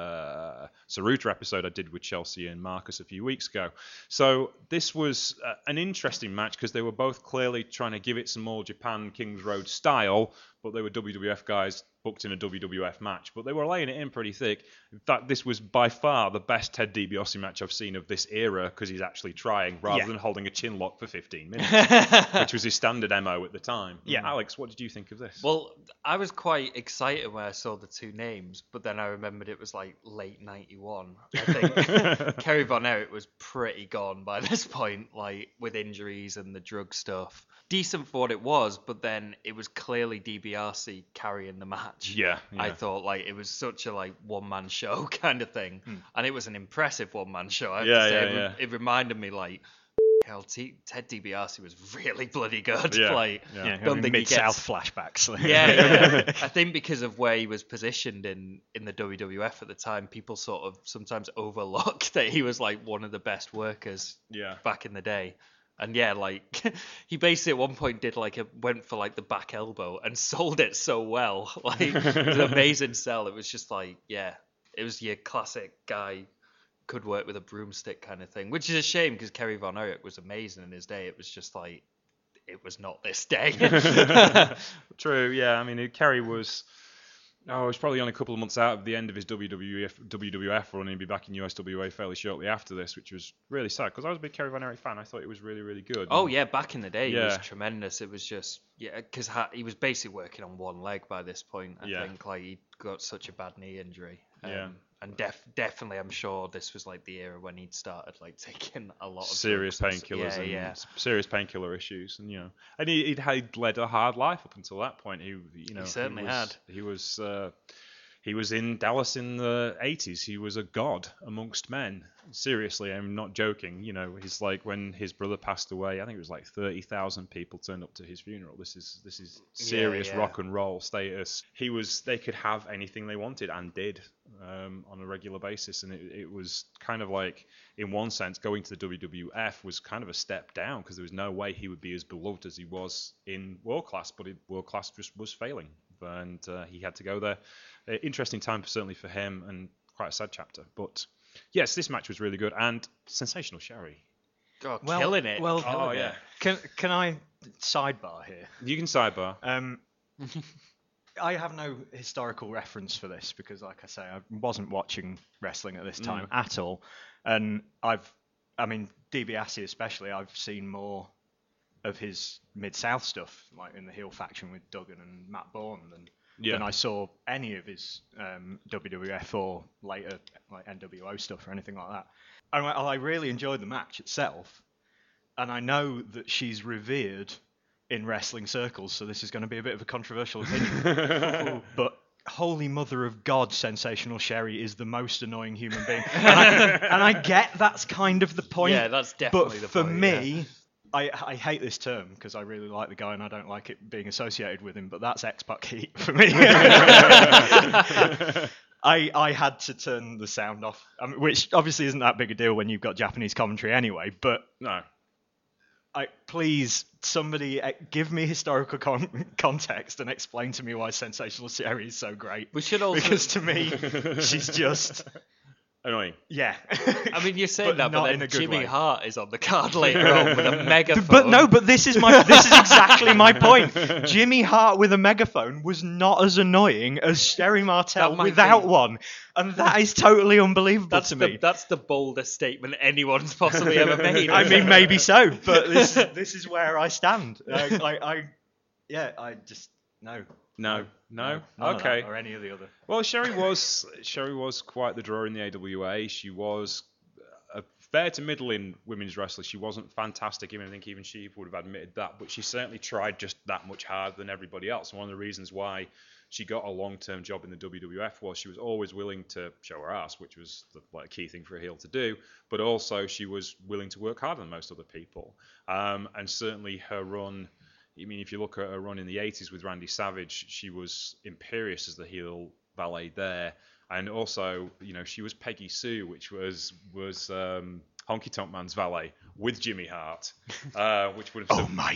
uh, Saruta episode I did with Chelsea and Marcus a few weeks ago. So this was uh, an interesting match because they were both clearly trying to give it some more Japan Kings Road style, but they were W W F guys booked in a W W F match, but they were laying it in pretty thick. In fact, this was by far the best Ted DiBiase match I've seen of this era because he's actually trying rather Yeah. than holding a chin lock for fifteen minutes, which was his standard M O at the time. Yeah. Alex, what did you think of this? Well, I was quite excited when I saw the two names, but then I remembered it was like late ninety-one. I think Kerry Von Erich was pretty gone by this point, like with injuries and the drug stuff. Decent for what it was, but then it was clearly DiBiase carrying the match. yeah, I yeah. thought like it was such a like one man show kind of thing, and it was an impressive one man show. I have Yeah, to say, yeah, it, re- yeah. it reminded me like, hell, T- Ted DiBiase was really bloody good. Yeah, Like, yeah. Yeah, don't think he mid South gets- flashbacks. yeah, yeah. I think because of where he was positioned in, in the W W F at the time, people sort of sometimes overlook that he was like one of the best workers Yeah. back in the day. And yeah, like he basically at one point did like a went for like the back elbow and sold it so well. Like it was an amazing sell. It was just like, yeah, it was your classic guy could work with a broomstick kind of thing, which is a shame because Kerry Von Erich was amazing in his day. It was just like it was not this day. True, yeah. I mean, Kerry was, oh, he was probably only a couple of months out of the end of his W W F, W W F run, and he'd be back in U S W A fairly shortly after this, which was really sad because I was a big Kerry Von Erich fan. I thought it was really, really good. Oh yeah, back in the day, it was Yeah. tremendous. It was just yeah, because ha- he was basically working on one leg by this point. I Yeah. think like he got such a bad knee injury. Um, Yeah. And def- definitely, I'm sure this was like the era when he'd started like taking a lot of serious drugs and painkillers s- and yeah, s- serious painkiller issues, and you know, and he, he'd had led a hard life up until that point. He, you know, certainly he was, had. He was, uh, he was in Dallas in the eighties. He was a god amongst men. Seriously, I'm not joking. You know, he's like when his brother passed away. I think it was like thirty thousand people turned up to his funeral. This is this is serious yeah. rock and roll status. He was. They could have anything they wanted and did um, on a regular basis, and it, it was kind of like, in one sense, going to the W W F was kind of a step down because there was no way he would be as beloved as he was in World Class, but it, World Class just was failing, and uh, he had to go there. Uh, interesting time certainly for him, and quite a sad chapter, but. Yes, this match was really good and sensational. Sherry, God, Well- killing it. well- killing oh it. yeah, Can can I sidebar here? you can sidebar. Um, I have no historical reference for this because, like I say, I wasn't watching wrestling at this time at all, and I've, I mean, DiBiase especially, I've seen more of his Mid South stuff, like in the heel faction with Duggan and Matt Bourne, than Yeah. than I saw any of his um, W W F or later like N W O stuff or anything like that. And I, I really enjoyed the match itself, and I know that she's revered in wrestling circles, so this is going to be a bit of a controversial opinion. But holy mother of God, Sensational Sherry is the most annoying human being. And I, and I get that's kind of the point. Yeah, that's definitely But the for point, me, yeah. I, I hate this term because I really like the guy and I don't like it being associated with him, but that's X-Pac heat for me. I, I had to turn the sound off, I mean, which obviously isn't that big a deal when you've got Japanese commentary anyway. But No. I please somebody uh, give me historical con- context and explain to me why Sensational Sherry is so great. We should also Because to me, she's just Annoying. yeah. I mean, you're saying But that, not but in then a good Jimmy way. Hart is on the card later on with a megaphone. But no, but this is my this is exactly my point. Jimmy Hart with a megaphone was not as annoying as Sherry Martel That might without be. one, and that is totally unbelievable that's to the me. that's the boldest statement anyone's possibly ever made. I mean, maybe so, but this this is where I stand. I, I, I yeah, I just no. No. No. none of Okay. that or any of the other. Well, Sherry was Sherry was quite the draw in the A W A. She was a fair to middling women's wrestler. She wasn't fantastic. Even I think even she would have admitted that, but she certainly tried just that much harder than everybody else. And one of the reasons why she got a long-term job in the W W F was she was always willing to show her ass, which was the like, key thing for a heel to do. But also she was willing to work harder than most other people. Um, and certainly her run. I mean, if you look at her run in the eighties with Randy Savage, she was imperious as the heel valet there, and also, you know, she was Peggy Sue, which was was um, Honky Tonk Man's valet with Jimmy Hart, uh, which would have. Oh my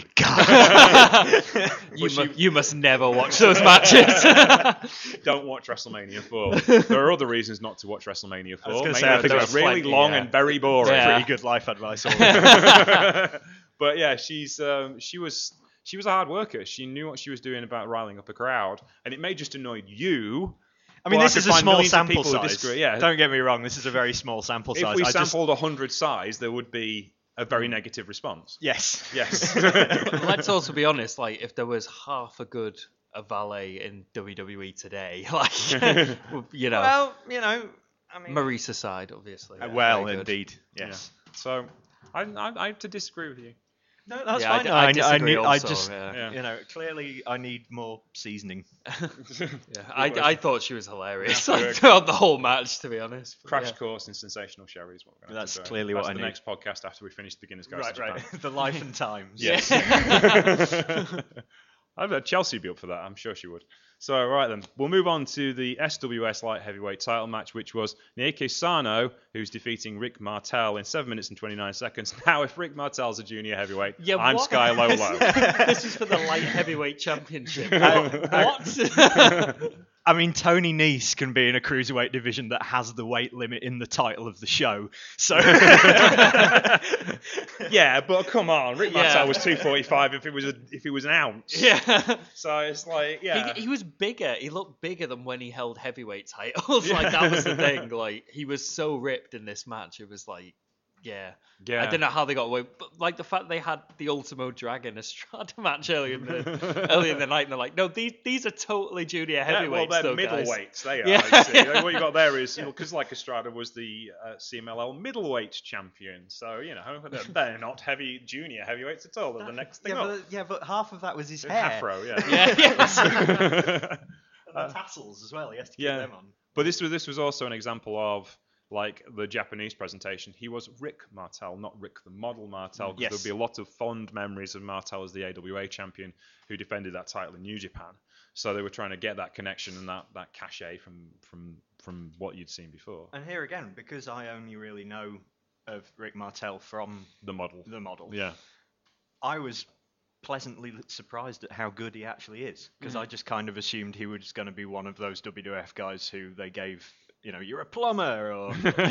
god! you, mu- you must never watch those matches. Don't watch WrestleMania four. There are other reasons not to watch WrestleMania four. I was gonna Mainly say, I think because there's it's really plenty, long yeah. and very boring. Yeah. Pretty good life advice. All the But yeah, she's um, she was. She was a hard worker. She knew what she was doing about riling up a crowd, and it may just annoy you. I mean, Well, I this could is a find small millions of sample people who size. disagree, yeah. Don't get me wrong. This is a very small sample If size. we I just- sampled one hundred size, there would be a very negative response. yes. Yes. Let's also be honest. Like, if there was half a good a valet in W W E today, like, you know, Well, you know, I mean. Marisa side, obviously. Uh, yeah, well, very good. indeed. Yes. So, I, I, I have to disagree with you. No, that's Yeah, I fine. d- I I, disagree need, I also, just, yeah. Yeah. you know, clearly I need more seasoning. Yeah, I, I thought she was hilarious Yeah, like, good. throughout the whole match, to be honest. But Crash yeah. course in sensational Sherry is what we're going That's to do. clearly That's what I the need. next podcast after we finish the Beginner's Guide Right, to Japan. right. The life and times. Yes. I bet Chelsea would be up for that. I'm sure she would. So, right then, we'll move on to the S W S Light Heavyweight title match, which was Naoki Sano, who's defeating Rick Martel in seven minutes and twenty-nine seconds. Now, if Rick Martel's a junior heavyweight, Yeah, I'm what? Sky Lolo. This is for the light heavyweight championship. What? I mean, Tony Nese can be in a cruiserweight division that has the weight limit in the title of the show. So, Yeah, but come on, Rick Martel Yeah. was two forty-five if it was a, if he was an ounce. Yeah. So it's like, yeah. He, he was bigger. He looked bigger than when he held heavyweight titles. Like, that was the thing. Like, he was so ripped in this match. It was like, yeah. Yeah. I don't know how they got away, but like the fact they had the Ultimo Dragon Estrada match earlier in the earlier in the night, and they're like, no, these these are totally junior Yeah, well, heavyweights, they're though, guys. middleweights. They are. Yeah. You see. What you got there is because like Estrada was the uh, C M L L middleweight champion, so you know they're, they're not heavy junior heavyweights at all. They're the next thing yeah, up. but, yeah, but half of that was his It's hair. Afro, yeah. Yeah, yeah. And the tassels as well. He has to keep Yeah. them on. But this was this was also an example of like the Japanese presentation. He was Rick Martel, not Rick the Model Martel. Because Yes. there'll be a lot of fond memories of Martel as the A W A champion who defended that title in New Japan. So they were trying to get that connection and that, that cachet from from from what you'd seen before. And here again, because I only really know of Rick Martel from The model. the model, Yeah. I was pleasantly surprised at how good he actually is. Because I just kind of assumed he was going to be one of those W W F guys who they gave, you know, you're a plumber or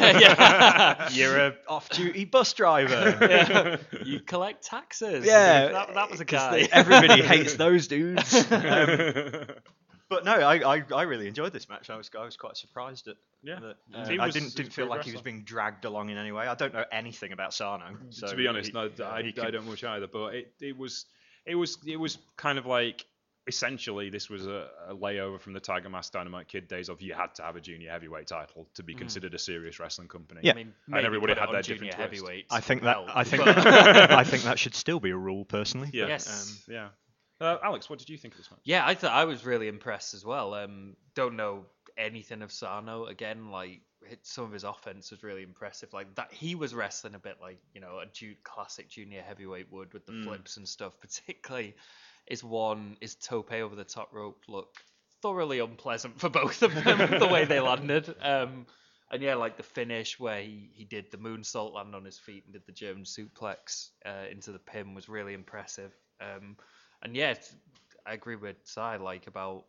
Yeah. you're a off-duty bus driver. Yeah. You collect taxes. Yeah, that, that was a 'cause guy. they- everybody hates those dudes. Um, but no, I, I, I really enjoyed this match. I was I was quite surprised at Yeah. that. Uh, He I was- didn't he's a didn't feel good like he was wrestler. being dragged along in any way. I don't know anything about Sano. So to be honest, he- no, yeah, I, he I could- don't much either. But it, it was it was it was kind of like essentially this was a, a layover from the Tiger Mask Dynamite Kid days of you had to have a junior heavyweight title to be considered a serious wrestling company. Yeah. I mean, And everybody maybe put had it their on junior different twist. heavyweights. I think that Well, I think but- I think that should still be a rule personally. Yeah. Yes. Um, yeah. Uh, Alex, what did you think of this match? Yeah, I thought I was really impressed as well. Um, don't know anything of Sano. Again, like it, some of his offense was really impressive. Like that, he was wrestling a bit like you know a ju- classic junior heavyweight would with the Mm. flips and stuff. Particularly, his one his tope over the top rope look thoroughly unpleasant for both of them, the way they landed. Um, and yeah, like the finish where he, he did the moonsault, land on his feet, and did the German suplex uh, into the pin was really impressive. Um, and yeah, it's- I agree with Si, like, about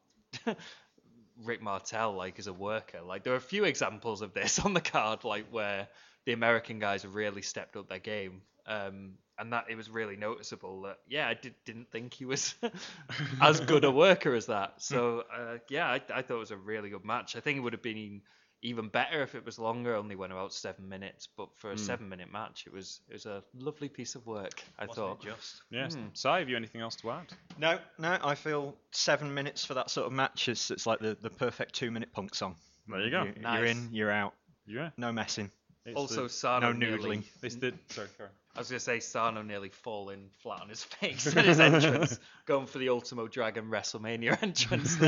Rick Martel, like, as a worker. Like, there are a few examples of this on the card, like, where the American guys have really stepped up their game. Um, and that it was really noticeable that, yeah, I did, didn't think he was as good a worker as that. So, uh, yeah, I, I thought it was a really good match. I think it would have been even better if it was longer, only went about seven minutes. But for a seven-minute match, it was it was a lovely piece of work, I thought. Just. Yes. Si, have you anything else to add? No, no. I feel seven minutes for that sort of match is it's like the, the perfect two-minute punk song. There you go. You, Nice. You're in, you're out. Yeah. No messing. It's Also, the, Sano no nearly... noodling. it's the, sorry, sorry. I was going to say Sano nearly falling flat on his face at his entrance, going for the Ultimo Dragon WrestleMania entrance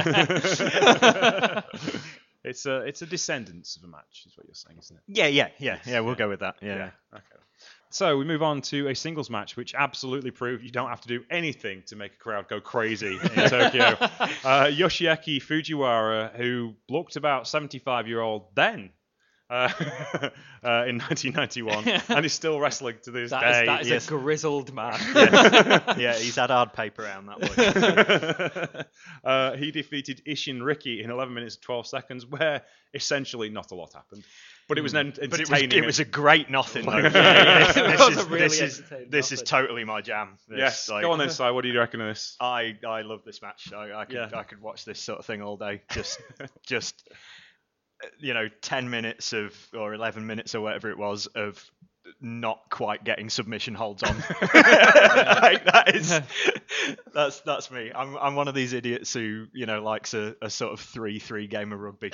there. It's a it's a descendants of a match, is what you're saying, isn't it? Yeah, yeah, yeah, yeah. We'll go with that. Yeah. Okay. So we move on to a singles match, which absolutely proved you don't have to do anything to make a crowd go crazy in Tokyo. Uh, Yoshiaki Fujiwara, who looked about seventy-five-year-old then. Uh, uh, in nineteen ninety-one, and is still wrestling to this That day. is, that is yes. a grizzled man. Yeah, he's had hard paper around that one. uh, he defeated Ishin Riki in eleven minutes and twelve seconds, where essentially not a lot happened. But it was an en- But it was, entertaining. it was a great nothing. Though. Yeah, Yeah, it this was is, a really this is, entertaining this is nothing. totally my jam. This, yes. like, Go on then, Si. What do you reckon of this? I, I love this match. I, I could Yeah. I could watch this sort of thing all day. Just just you know, ten minutes of or eleven minutes or whatever it was of not quite getting submission holds on. Like, that is that's that's me. I'm I'm one of these idiots who, you know, likes a, a sort of three three game of rugby.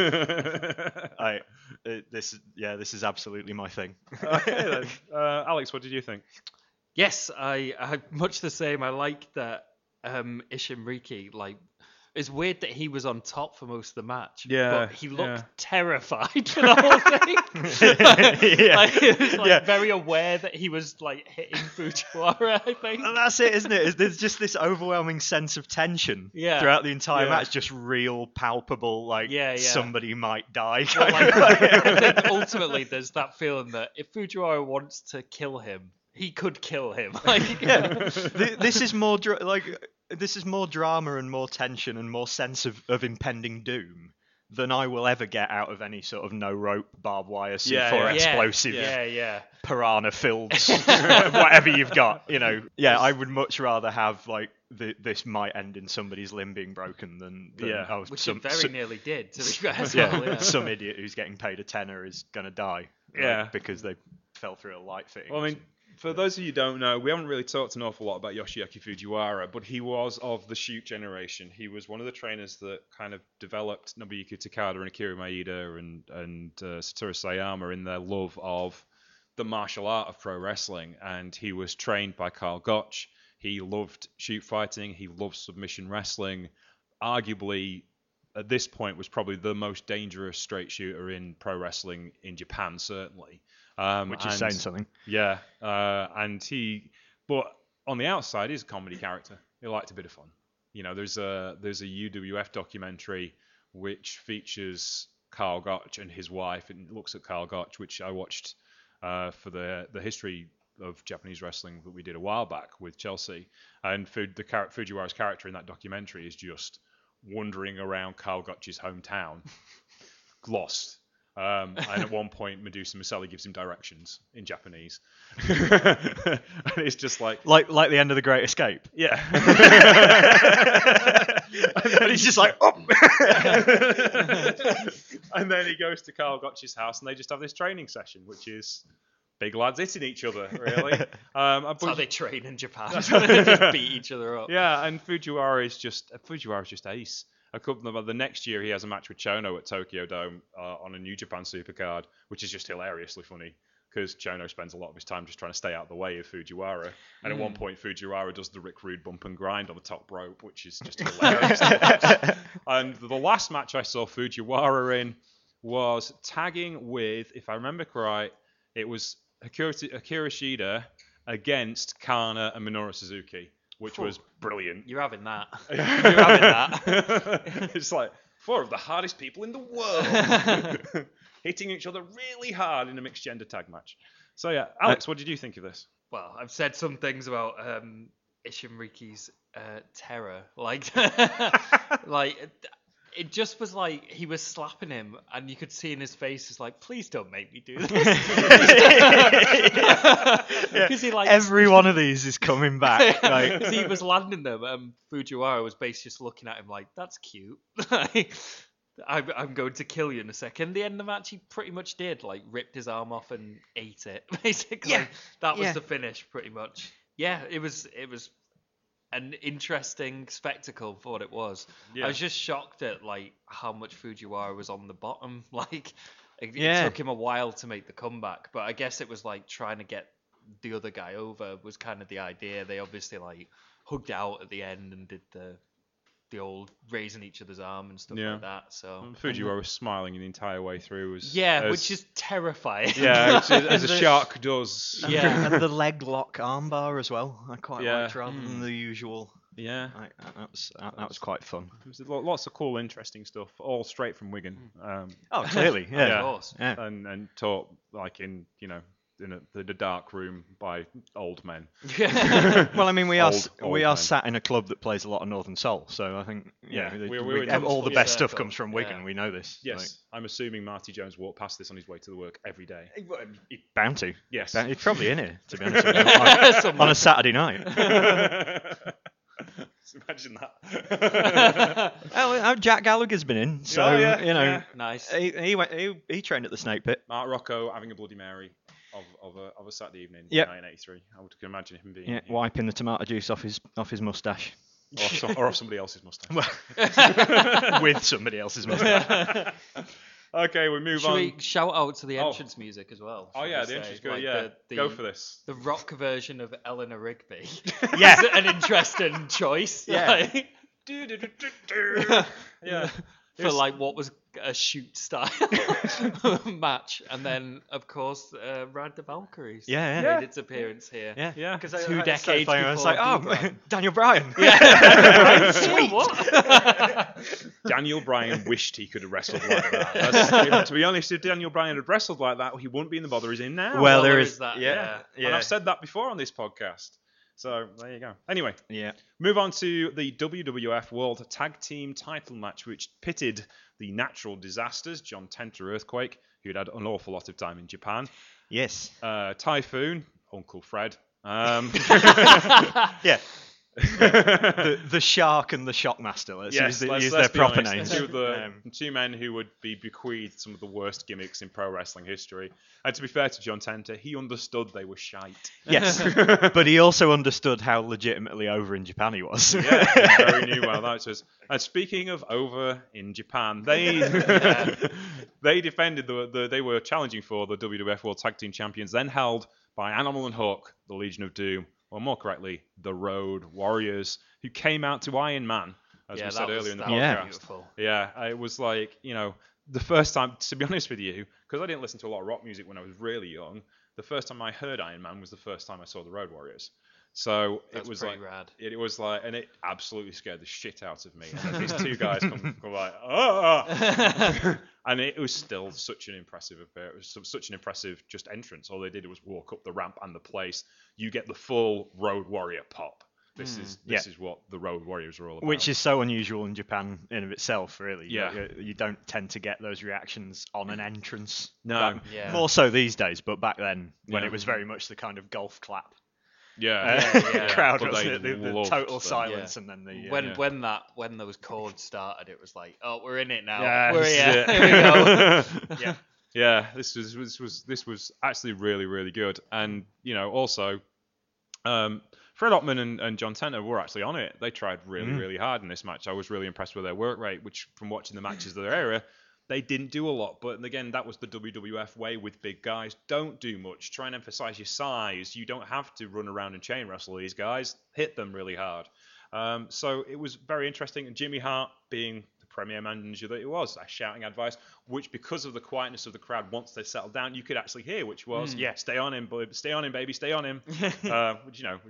I it, this yeah, this is absolutely my thing. Okay, then. Uh, Alex, what did you think? Yes, I, I much the same. I like that um, Ishin Riki, like, it's weird that he was on top for most of the match. Yeah, But he looked yeah. terrified for the whole thing. Yeah. Like, he was like Yeah. very aware that he was like hitting Fujiwara, I think. And that's it, isn't it? Is There's just this overwhelming sense of tension Yeah. throughout the entire Yeah. match, just real palpable, like Yeah, yeah. somebody might die. But, like, I think ultimately there's that feeling that if Fujiwara wants to kill him, he could kill him. Like, Yeah. Th- this is more dra- like this is more drama and more tension and more sense of, of impending doom than I will ever get out of any sort of no rope barbed wire C four Yeah, yeah. explosive Yeah, yeah. piranha filled whatever you've got, you know. Yeah, I would much rather have like the, this might end in somebody's limb being broken than, than Yeah. oh, Which some, it very some- nearly did, to be fair. as yeah, well, yeah. some idiot who's getting paid a tenner is gonna die. like, Yeah. because they fell through a light fitting. Well, I mean, for those of you who don't know, we haven't really talked an awful lot about Yoshiaki Fujiwara, but he was of the Shoot generation. He was one of the trainers that kind of developed Nobuyuki Takada and Akira Maeda and, and uh, Satoru Sayama in their love of the martial art of pro wrestling. And he was trained by Karl Gotch. He loved shoot fighting. He loved submission wrestling. Arguably, at this point, was probably the most dangerous straight shooter in pro wrestling in Japan, certainly. Um, which is and- saying something. yeah, uh, and he, but on the outside, he's a comedy character. He liked a bit of fun. You know, there's a there's a U W F documentary which features Karl Gotch and his wife, and looks at Karl Gotch, which I watched uh, for the the history of Japanese wrestling that we did a while back with Chelsea. And Fu, the char- Fujiwara's character in that documentary is just wandering around Karl Gotch's hometown, lost. Um, and at one point, Medusa Maselli gives him directions in Japanese. And it's just like, Like like the end of the Great Escape. yeah. And he's just like, oh. And then he goes to Karl Gotch's house, and they just have this training session, which is big lads hitting each other, really. Um, That's how they train in Japan. Just beat each other up. Yeah, and Fujiwara is just Fujiwara is just ace. A couple of the next year, he has a match with Chono at Tokyo Dome uh, on a New Japan Supercard, which is just hilariously funny because Chono spends a lot of his time just trying to stay out of the way of Fujiwara. And at one point, Fujiwara does the Rick Rude bump and grind on the top rope, which is just hilarious. And the last match I saw Fujiwara in was tagging with, if I remember right, it was Akira, Akira Shida against Kana and Minoru Suzuki. which Phew. was brilliant. You're having that. You're having that. It's like four of the hardest people in the world hitting each other really hard in a mixed gender tag match. So yeah, Alex, what did you think of this? Well, I've said some things about um, Ishimriki's uh, terror. Like, like it just was like he was slapping him, and you could see in his face, "Is like, please don't make me do this." Because he like Every one of these is coming back. Like, as he was landing them, um, Fujiwara was basically just looking at him like, "That's cute." Like, I'm, I'm going to kill you in a second. The end of the match, he pretty much did. Like, ripped his arm off and ate it. Basically, Yeah. that was Yeah. the finish, pretty much. Yeah, it was. It was an interesting spectacle for what it was. Yeah. I was just shocked at like how much Fujiwara was on the bottom. Like, it, Yeah. it took him a while to make the comeback, but I guess it was like trying to get the other guy over was kind of the idea. They obviously like hugged out at the end and did the the old raising each other's arm and stuff Yeah. like that. So Fujiwara was smiling the entire way through. As, yeah, as- which is terrifying. yeah, which is, as a The- shark does. Yeah. and the leg lock armbar as well. I quite Yeah. liked rather than the usual. Yeah. Like, that was that, that was quite fun. There's lo- lots of cool, interesting stuff, all straight from Wigan. Um, Oh, clearly, yeah. Yeah. Of course. Yeah. and and taught like in you know in a, the, the dark room by old men. Well, I mean, we are Old- s- old we are man. sat in a club that plays a lot of Northern Soul, so I think Yeah, yeah, the- we're- we- we're in ev- all the full best stuff circle. comes from Wigan. Yeah. We know this. Yes, I'm assuming Marty Jones walked past this on his way to the work every day. Like, he's bound to. Yes. Bound- He's probably in here, to be honest with you, on, Somewhere. on a Saturday night. Imagine that. Oh, uh, Jack Gallagher's been in, so Oh, yeah, you know, yeah. Nice. he, he went he, he trained at the Snake Pit. Mark Rocco having a Bloody Mary of, of, a, of a Saturday evening Yep. in nineteen eighty-three. I would can imagine him being Yeah, yeah. wiping the tomato juice off his off his mustache or, some, or off somebody else's mustache. with somebody else's mustache. Okay, we move Should on. we shout out to the Oh. entrance music as well? Oh shall yeah, we the say? entrance good. Like Yeah, the, the, go for this. The rock version of Eleanor Rigby. Yeah. Is an interesting choice. Yeah. Like, Yeah. for like what was a shoot style match, and then of course uh, Ride the Valkyries Yeah, made yeah. its appearance here. Yeah, Yeah. Because Two decades I was before like, oh, D-Bryan. Daniel Bryan. Yeah. Sweet. What? Daniel Bryan wished he could have wrestled like that. That's, to be honest, if Daniel Bryan had wrestled like that, he wouldn't be in the bother he's in now. Well, Well, there there is is that, Yeah, yeah. And I've said that before on this podcast. So there you go. Anyway, yeah. move on to the W W F World Tag Team title match, which pitted the natural disasters, John Tenta Earthquake, who'd had an awful lot of time in Japan, Yes. uh, Typhoon, Uncle Fred, um, Yeah. the the Shark and the Shockmaster. Let's yes, use, the, let's, use let's their be proper honest, names. Two, of the, Um, two men who would be bequeathed some of the worst gimmicks in pro wrestling history. And to be fair to John Tenta, he understood they were shite. yes, but he also understood how legitimately over in Japan he was. Yeah, very knew well that was. And speaking of over in Japan, they they defended the, the they were challenging for the W W F World Tag Team Champions, then held by Animal and Hook, the Legion of Doom, or more correctly, the Road Warriors, who came out to Iron Man, as Yeah, we said that was- earlier in the that was Yeah. podcast. beautiful. Yeah, it was like, you know, the first time, to be honest with you, because I didn't listen to a lot of rock music when I was really young, the first time I heard Iron Man was the first time I saw the Road Warriors. So That's it was pretty like, rad. it, it was like, and it absolutely scared the shit out of me. And then these two guys come, come like, ah, and it was still such an impressive affair. It was su- such an impressive just entrance. All they did was walk up the ramp and the place. You get the full Road Warrior pop. This is this Yeah. is what the Road Warriors are all about. Which is so unusual in Japan in of itself, really. Yeah. You, you don't tend to get those reactions on an entrance. No. Back- Yeah. More so these days, but back then, when Yeah. it was very much the kind of golf clap yeah, uh, Yeah, yeah. crowd, But wasn't they it? The, the loved total them. silence Yeah. and then the... Uh, When Yeah. when that when those chords started, it was like, oh, we're in it now. Yeah, we're this is here. it. Here we go. yeah. Yeah, this was this was this was actually really really good, and you know also, um, Fred Ottman and, and John Tenta were actually on it. They tried really Mm. really hard in this match. I was really impressed with their work rate, which from watching the matches of their era, they didn't do a lot. But again, that was the W W F way with big guys. Don't do much. Try and emphasize your size. You don't have to run around and chain wrestle these guys. Hit them really hard. Um, so it was very interesting. And Jimmy Hart being the premier manager that he was, uh, shouting advice, which because of the quietness of the crowd, once they settled down, you could actually hear, which was, yeah, stay on him, boy, stay on him, baby, stay on him, uh, which, you know, was just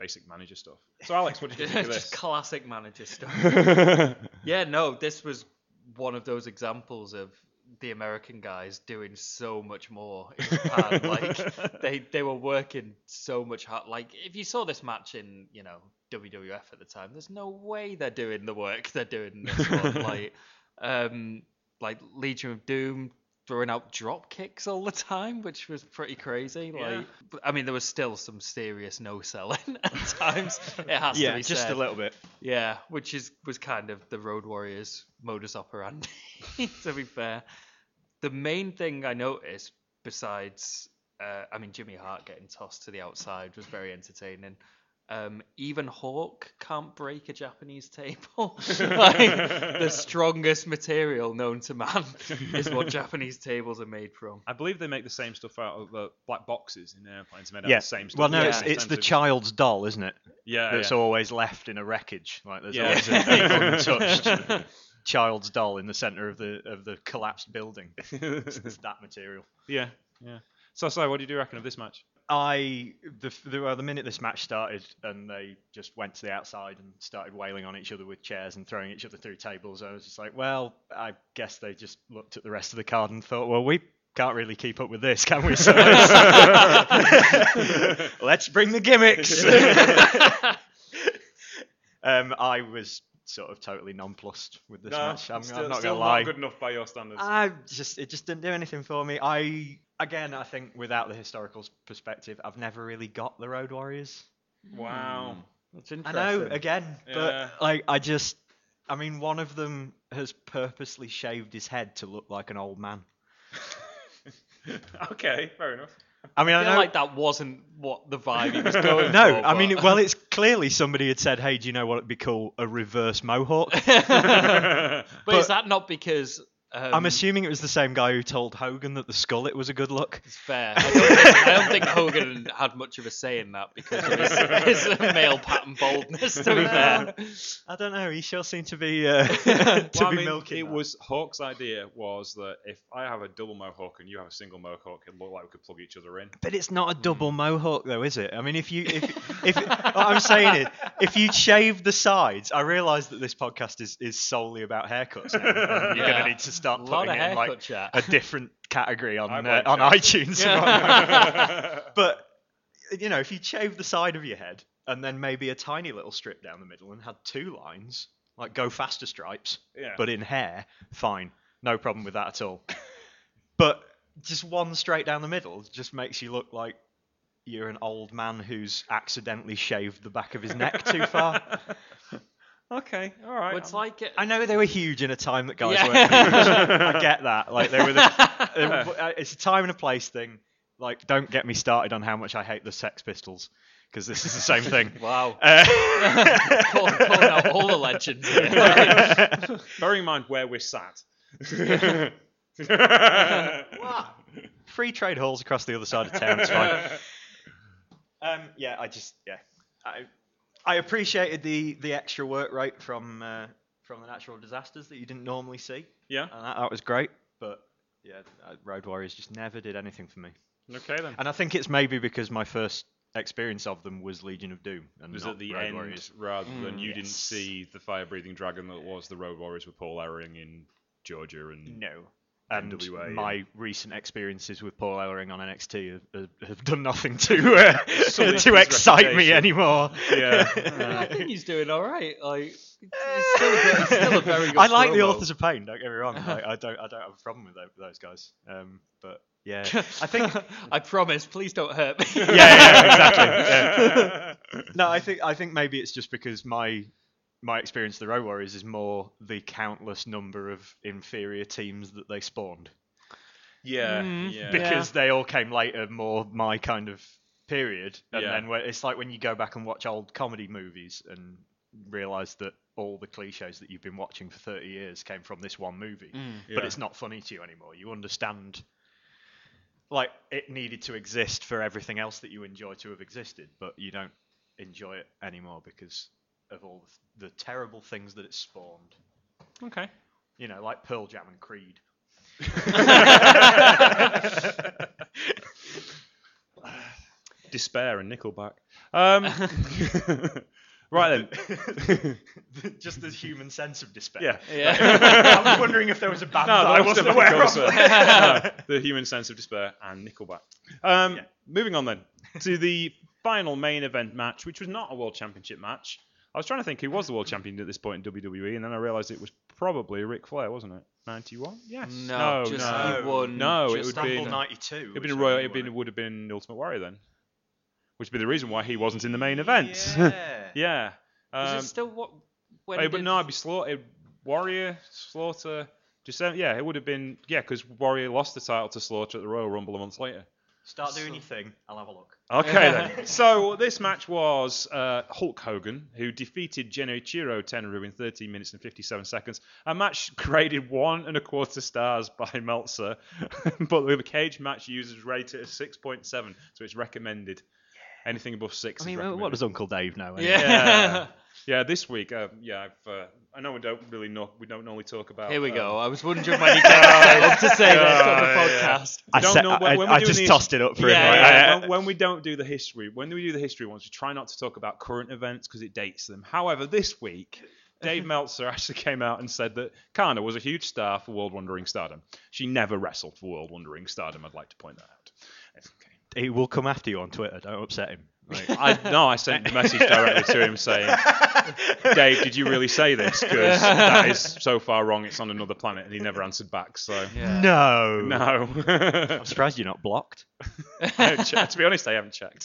basic manager stuff. So Alex, what did you think of Just this? classic manager stuff. Yeah, no, this was one of those examples of the American guys doing so much more in Japan. Like they they were working so much hard. Like if you saw this match in, you know, W W F at the time, there's no way they're doing the work they're doing in this one. Like um like Legion of Doom throwing out drop kicks all the time, which was pretty crazy. Like Yeah. but, I mean there was still some serious no selling at times. It has to Yeah, be just said. a little bit. Yeah, which is was kind of the Road Warriors modus operandi, to be fair. The main thing I noticed, besides, uh, I mean, Jimmy Hart getting tossed to the outside was very entertaining. Um, even Hawk can't break a Japanese table. Like, the strongest material known to man is what Japanese tables are made from. I believe they make the same stuff out of uh, black boxes in airplanes made out Yeah. of the same stuff. Well, no, Yeah. it's, it's the Extensive- child's doll, isn't it? Yeah, That's yeah. always left in a wreckage. Like there's Yeah. always a untouched child's doll in the center of the of the collapsed building. It's, it's that material. yeah, yeah. So, so what do you do reckon of this match? I the, the well, the minute this match started and they just went to the outside and started wailing on each other with chairs and throwing each other through tables, I was just like, well, I guess they just looked at the rest of the card and thought, well, we can't really keep up with this, can we? So let's, let's bring the gimmicks. um, I was sort of totally nonplussed with this match. I'm, still, I'm not still gonna lie. not good enough by your standards. I just it just didn't do anything for me. I again, I think without the historical perspective, I've never really got the Road Warriors. wow. That's I interesting. know again, Yeah. but like I just, I mean, one of them has purposely shaved his head to look like an old man. Okay, fair enough. I mean, I, I feel know. like that wasn't what the vibe he was going no, for. I mean, but- well, it's clearly somebody had said, "Hey, do you know what it'd be cool? A reverse mohawk." but, but- is that not because... Um, I'm assuming it was the same guy who told Hogan that the skullet was a good look. It's fair. I don't, think, I don't think Hogan had much of a say in that because of his, his male pattern baldness, to be fair. I don't know. He sure seemed to be uh, to Well, I be mean, milking. it that. was Hawk's idea was that if I have a double mohawk and you have a single mohawk, it looked like we could plug each other in. But it's not a double mohawk, though, is it? I mean, if you, if, if what I'm saying is, if you shave the sides, I realise that this podcast is, is solely about haircuts now. And you're Yeah. going to need to start A lot putting of it in haircut like chat. a different category on I'd uh, like on that. iTunes. Yeah. But you know, if you shave the side of your head and then maybe a tiny little strip down the middle and had two lines, like go faster stripes, Yeah. but in hair, fine, no problem with that at all. But just one straight down the middle just makes you look like you're an old man who's accidentally shaved the back of his neck too far. Okay, all right. Well, it's like... It, I know they were huge in a time that guys Yeah. weren't huge. I get that. Like they were. The, they were- uh, it's a time and a place thing. Like, don't get me started on how much I hate the Sex Pistols, because this is the same thing. Wow. Uh, Calling, calling out all the legends here. Bearing in mind where we're sat. free trade halls across the other side of town. It's fine. Um, yeah, I just yeah, I I appreciated the the extra work rate from uh, from the natural disasters that you didn't normally see, Yeah. and that, that was great. But yeah, uh, Road Warriors just never did anything for me. Okay then. And I think it's maybe because my first experience of them was Legion of Doom and Was not at the Road end Warriors. rather than you didn't yes. see the fire-breathing dragon that was the Road Warriors with Paul Ellering in Georgia and No. And N W A, my yeah. recent experiences with Paul Ellering on N X T have, have, have done nothing to uh, Sullied to his excite me reputation. anymore. yeah. I think he's doing all right. Like, he's still, a, he's still a very good I like the promo. Authors of Pain. Don't get me wrong. Like, I don't I don't have a problem with tho- those guys. Um, but yeah, I think I promise, please don't hurt me. yeah, yeah, exactly. Yeah. No, I think I think maybe it's just because my my experience of the Road Warriors is more the countless number of inferior teams that they spawned. Yeah. Mm, yeah. Because they all came later, more my kind of period. And Yeah. then where, it's like when you go back and watch old comedy movies and realise that all the cliches that you've been watching for thirty years came from this one movie. But Yeah. it's not funny to you anymore. You understand, like, it needed to exist for everything else that you enjoy to have existed, but you don't enjoy it anymore because of all the, the terrible things that it spawned. Okay. You know, like Pearl Jam and Creed. Despair and Nickelback. Um, right then. Just the human sense of despair. Yeah. Yeah. I was wondering if there was a band No, that I that wasn't was aware of. no, the Human Sense of Despair and Nickelback. Um, Yeah. Moving on then to the final main event match, which was not a World Championship match. I was trying to think who was the World Champion at this point in W W E, and then I realised it was probably Ric Flair, wasn't it? ninety-one? Yes. No, no, just no. he won. No, it just would Istanbul be- ninety-two. It'd been a Royal, it'd been, it would have been Ultimate Warrior then, which would be the reason why he wasn't in the main event. Yeah. yeah. Is Um, it still what? When oh, but did- no, it'd be Slaughter, Warrior, Slaughter. Just yeah, it would have been yeah, because Warrior lost the title to Slaughter at the Royal Rumble a month later. Start doing your thing. I'll have a look. Okay then. So this match was uh, Hulk Hogan, who defeated Genichiro Tenryu in thirteen minutes and fifty-seven seconds. A match graded one and a quarter stars by Meltzer, but the cage match users rated it as six point seven, so it's recommended. Anything above six I is mean, recommended. what does Uncle Dave know? anyway? Yeah. Yeah. Yeah, this week, uh, yeah, I've, uh, I know we don't really know, we don't normally talk about. Here we um, go. I was wondering when you came up to say this on the Yeah, yeah. podcast. I, don't said- know- when- I, when we're I doing just these- tossed it up for Yeah, him. yeah. Like, when, when we don't do the history, when we do the history ones, we try not to talk about current events because it dates them. However, this week, Dave Meltzer actually came out and said that Kana was a huge star for World Wondering Stardom. She never wrestled for World Wondering Stardom. I'd like to point that out. Okay. He will come after you on Twitter. Don't upset him. Like, I no, I sent a message directly to him saying, "Dave, did you really say this? Because that is so far wrong. It's on another planet." And he never answered back. So Yeah. no. no. I'm surprised you're not blocked. I haven't checked. To be honest, I haven't checked.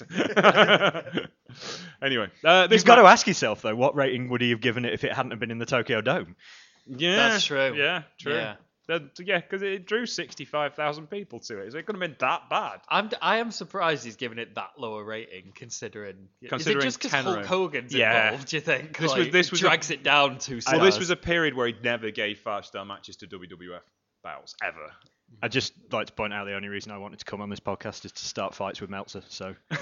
Anyway, uh, this You've got to ma- ask yourself though, what rating would he have given it if it hadn't have been in the Tokyo Dome? Yeah, That's true. Yeah, true. Yeah. That- yeah, because it drew sixty-five thousand people to it. So it couldn't have been that bad. I'm I am surprised he's given it that low a rating, considering. Considering is it just because Tenryu. Hulk Hogan's Yeah. involved? Do you think? This was- Like, this was a- drags it down too. Well, this stars? was a period where he never gave five-star matches to W W F bouts ever. I'd just like to point out the only reason I wanted to come on this podcast is to start fights with Meltzer. So, like,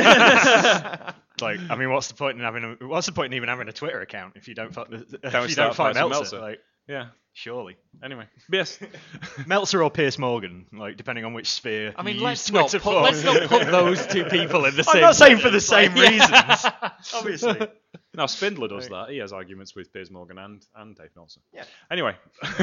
I mean, what's the point in having a, what's the point in even having a Twitter account if you don't fight, if Don't you start don't fight fights with Meltzer? Meltzer. Like, Yeah. surely, Anyway, yes. Meltzer or Pierce Morgan, like depending on which sphere. I mean, you let's use not Twitter put, for. let's not put those two people in the same. I'm not saying for the sentence, same like, yeah. reasons, obviously. Now Spindler does that. He has arguments with Piers Morgan and, and Dave Meltzer. Yeah. Anyway,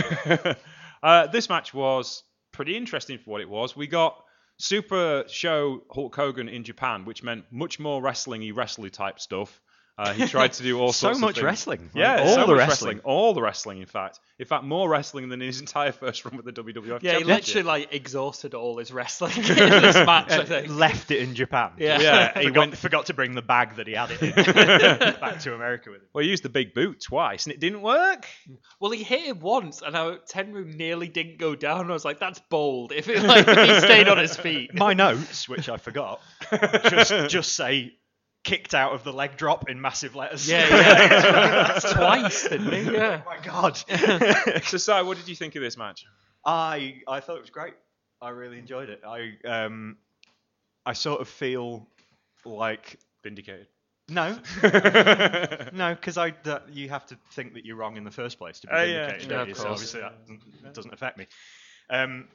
uh, this match was pretty interesting for what it was. We got Super Show Hulk Hogan in Japan, which meant much more wrestling-y, wrestly type stuff. Uh, he tried to do all So sorts much of things. wrestling. Yeah, Like, so all the much wrestling. all the wrestling. In fact, in fact, more wrestling than in his entire first run with the W W F. Yeah, he Championship. literally like exhausted all his wrestling in this match. I think. Left it in Japan. Yeah. Yeah, he he forgot, went- forgot to bring the bag that he had it in back to America with him. Well, he used the big boot twice, and it didn't work. Well, he hit him once, and I, Tenryu nearly didn't go down. I was like, "That's bold." If it like if he stayed on his feet. My notes, which I forgot, just just say kicked out of the leg drop in massive letters. Yeah, yeah. Twice, didn't he? Yeah. Oh my god. So, Si, what did you think of this match? I I thought it was great. I really enjoyed it. I um I sort of feel like Vindicated. no, no, because I that, you have to think that you're wrong in the first place to be Oh, yeah. vindicated. Yeah, don't of you? So course. obviously that doesn't- doesn't affect me. Um,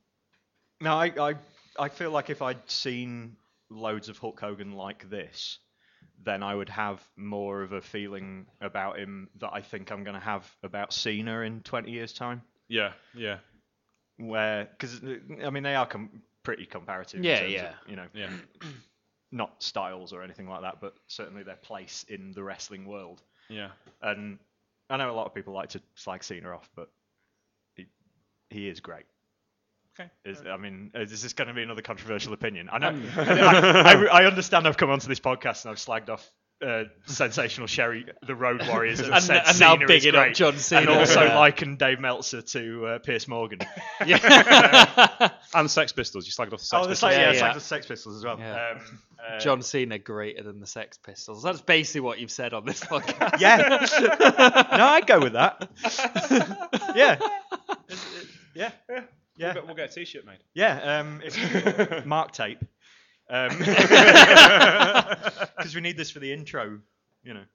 no, I, I I feel like if I'd seen loads of Hulk Hogan like this, then I would have more of a feeling about him that I think I'm going to have about Cena in twenty years' time. Yeah, yeah, Where, because I mean, they are com- pretty comparative. Yeah, in terms yeah. Of, you know, yeah. not styles or anything like that, but certainly their place in the wrestling world. Yeah. And I know a lot of people like to slag Cena off, but he, he is great. Okay. Is, I mean, is this going to be another controversial opinion? I know. I, I, I understand I've come onto this podcast and I've slagged off uh, Sensational Sherry, the Road Warriors, and, And, said and now Cena is bigging great, up John Cena. and also Yeah. likened Dave Meltzer to uh, Pierce Morgan. Yeah. And Sex Pistols. You slagged off the Sex Oh, the Pistols. yeah, Yeah, it's yeah. like the Sex Pistols as well. Yeah. Um, uh, John Cena greater than the Sex Pistols. That's basically what you've said on this podcast. Yeah. No, I'd go with that. Yeah. Yeah. We'll Yeah. get, we'll get a T-shirt made. Yeah. Um, it's mark tape. Um, because we need this for the intro, you know,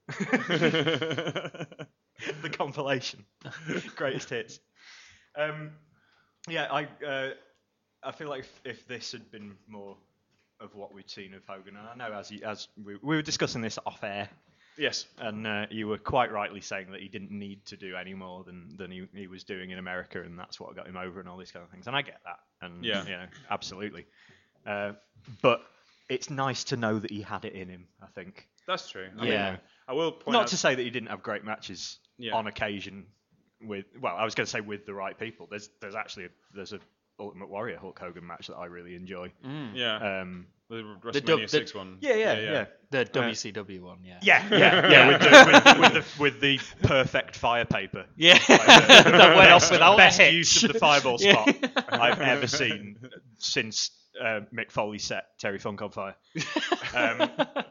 the compilation, greatest hits. Um, yeah, I uh, I feel like if, if this had been more of what we'd seen of Hogan. And I know as he, as we, we were discussing this off air, Yes. and uh, you were quite rightly saying that he didn't need to do any more than, than he, he was doing in America, and that's what got him over and all these kind of things. And I get that. And Yeah. you know, absolutely. Uh, but it's nice to know that he had it in him, I think. That's true. I Yeah. mean, I will point Not out. to say that he didn't have great matches Yeah. on occasion with, well, I was going to say with the right people. There's there's actually a, there's a Ultimate Warrior Hulk Hogan match that I really enjoy. yeah. Um, the The WrestleMania dub- the- six one. yeah, yeah, yeah. The W C W one, yeah. Yeah, yeah, yeah, with, the, with, with, the, with the perfect fire paper. Yeah. Like the, That went off best, without a best hitch. use of the fireball Yeah. spot I've ever seen since uh, Mick Foley set Terry Funk on fire. Um,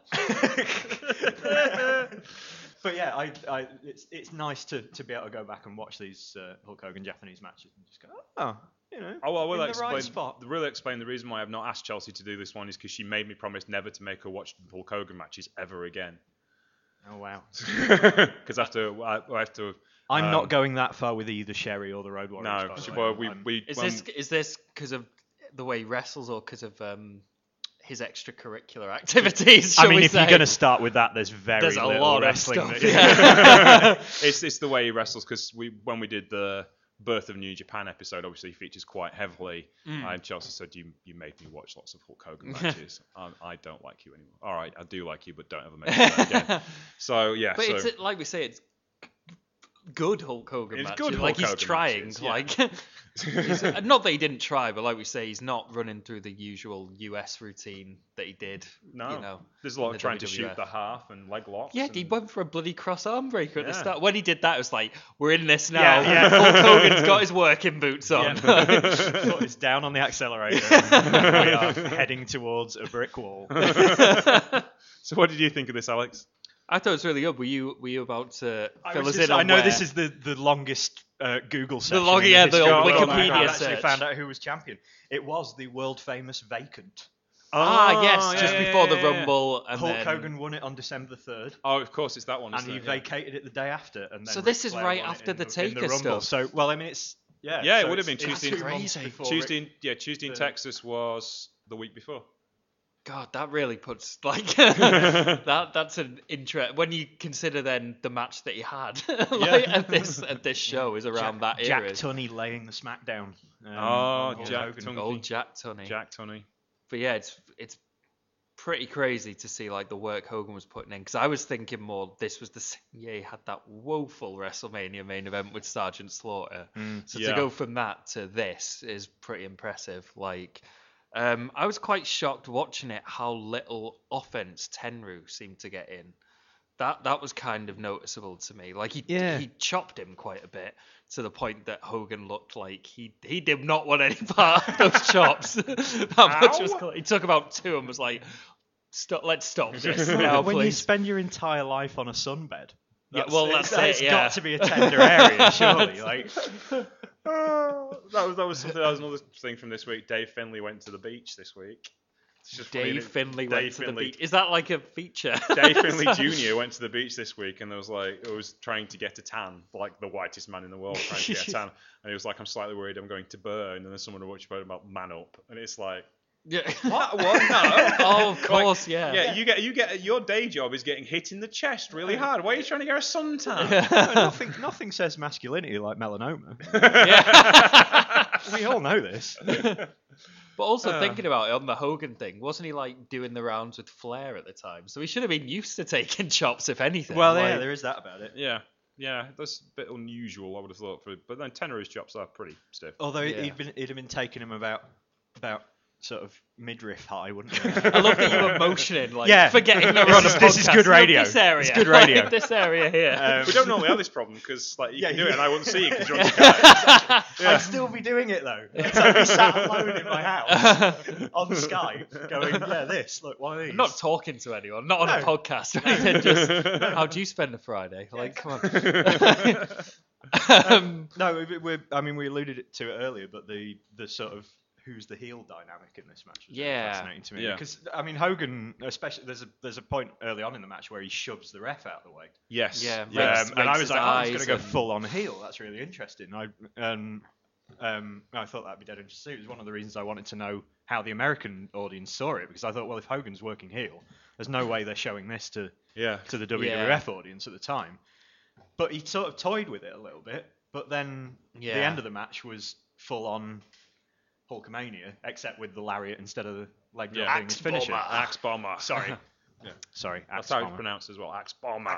but yeah, I, I, it's it's nice to, to be able to go back and watch these uh, Hulk Hogan Japanese matches and just go, oh, you know, Oh, well, I will in the explain. right spot. Really explain the reason why I've not asked Chelsea to do this one is because she made me promise never to make her watch Hulk Hogan matches ever again. Oh wow. Because I have to, I, I have to. I'm um, not going that far with either Sherry or the Road Warriors. No, by the she- way. well, we I'm- we. Is when- this is this because of the way he wrestles or because of um, his extracurricular activities? I shall mean, we if you're say? going to start with that, there's very There's a little lot of wrestling. stuff, that- it's it's the way he wrestles because we when we did the Birth of New Japan episode, obviously he features quite heavily. Mm. And Chelsea said you you made me watch lots of Hulk Hogan matches. um, I don't like you anymore. All right, I do like you, but don't ever make me do that again. So yeah, But so it's like we say, it's good Hulk Hogan It's matches. good like Hulk he's Hogan trying. matches, yeah. Like he's, uh, not that he didn't try, but like we say, he's not running through the usual U S routine that he did. no, you know. there's a lot in of the trying to W W F. shoot the half and leg locks. Yeah, and, he went for a bloody cross arm breaker at the Yeah. start. When he did that, it was like, we're in this now. Yeah, yeah. Hulk Hogan's got his working boots on. Foot is down on the accelerator. and we are heading towards a brick wall. So what did you think of this, Alex? I thought it was really good. Were you were you about to I, fill was us just- in on I know where- this is the, the longest uh, Google session. long- in yeah, the history old of world. Wikipedia I actually search. found out who was champion. It was the world famous Vacant. Ah, yes, Oh, just yeah, before yeah, the yeah, yeah. Rumble. And Hulk then... Hogan won it on December the third. Oh, of course, it's that one. And isn't he it? Yeah. vacated it the day after. And then So this Ric is Flair right won it after in the in Taker Rumble. stuff. So, well, I mean, it's yeah. Yeah, it so would have it's- been it's Tuesday- two months Crazy. before Tuesday, Ric- in, yeah, Tuesday in the- Texas was the week before. God, that really puts like that. That's an interest when you consider then the match that he had like, Yeah. at this at this show is around Jack, that Jack era. Tunney laying the smackdown. Um, Oh, on Hulk Jack Hogan. Tunney. Old Jack Tunney. Jack Tunney. But yeah, it's it's pretty crazy to see like the work Hogan was putting in because I was thinking more this was the same year he had that woeful WrestleMania main event with Sergeant Slaughter. So Yeah. to go from that to this is pretty impressive. Like, um, I was quite shocked watching it how little offense Tenryu seemed to get in. That that was kind of noticeable to me. Like he Yeah. he chopped him quite a bit to the point that Hogan looked like he he did not want any part of those chops. that much was Ow. cool. He took about two and was like, "Stop! Let's stop this now, when you please." spend your entire life on a sunbed. Yeah, That's, well, it's, that's it, it's yeah. got to be a tender area, surely. Like, Oh, that was that was something. That was another thing from this week. Dave Finlay went to the beach this week. It's just funny Dave that Finlay Dave went to the Finlay- beach. Is that like a feature? Dave Finlay Junior went to the beach this week, and there was like, it was trying to get a tan, like the whitest man in the world trying to get a tan, and he was like, "I'm slightly worried I'm going to burn." And then someone watched about Man Up, and it's like, Yeah. what? What? No. Oh, of course, yeah. Yeah, you get you get your day job is getting hit in the chest really hard. Why are you trying to get a suntan? no, nothing, nothing says masculinity like melanoma. We all know this. But also Uh. thinking about it on the Hogan thing, wasn't he like doing the rounds with Flair at the time? So he should have been used to taking chops, if anything. Well, like, yeah, there is that about it. Yeah, yeah, that's a bit unusual. I would have thought, for but then Tenori's chops are pretty stiff. Although Yeah. he'd been, it'd have been taking him about, about sort of midriff high, wouldn't it? I love that you were motioning, like Yeah. forgetting that This we're on a is- this is podcast. good No, radio. this area, It's good radio. Like, this area here. Um, We don't normally have this problem because like you Yeah, can do you- it and I wouldn't see you because you're on the couch. I'd still be doing it though. It's like me sat alone in my house on Skype, going, "Yeah, this. Look, one of these." I'm not talking to anyone, not on a No. podcast or anything. Just how do you spend a Friday? Like, come on. um, No, we, we, I mean we alluded to it earlier, but the the sort of who's the heel dynamic in this match was really Yeah. fascinating to me. Yeah. Because I mean Hogan, especially there's a there's a point early on in the match where he shoves the ref out of the way, Yes. Yeah, um, Rakes- and I rakes was his like, oh, he's eyes going to go and- full on heel. That's really interesting. I and um, I thought that'd be dead interesting. It was one of the reasons I wanted to know how the American audience saw it, because I thought, well, if Hogan's working heel, there's no way they're showing this to Yeah. to the W W F audience at the time. But he sort of toyed with it a little bit. But then Yeah. the end of the match was full on Hulkamania, except with the lariat instead of the leg drop Yeah. being his finisher. Bomber. Axe bomber. Sorry. Yeah. Sorry. That's Axe how it's bomber. pronounced as well. Axe bomber.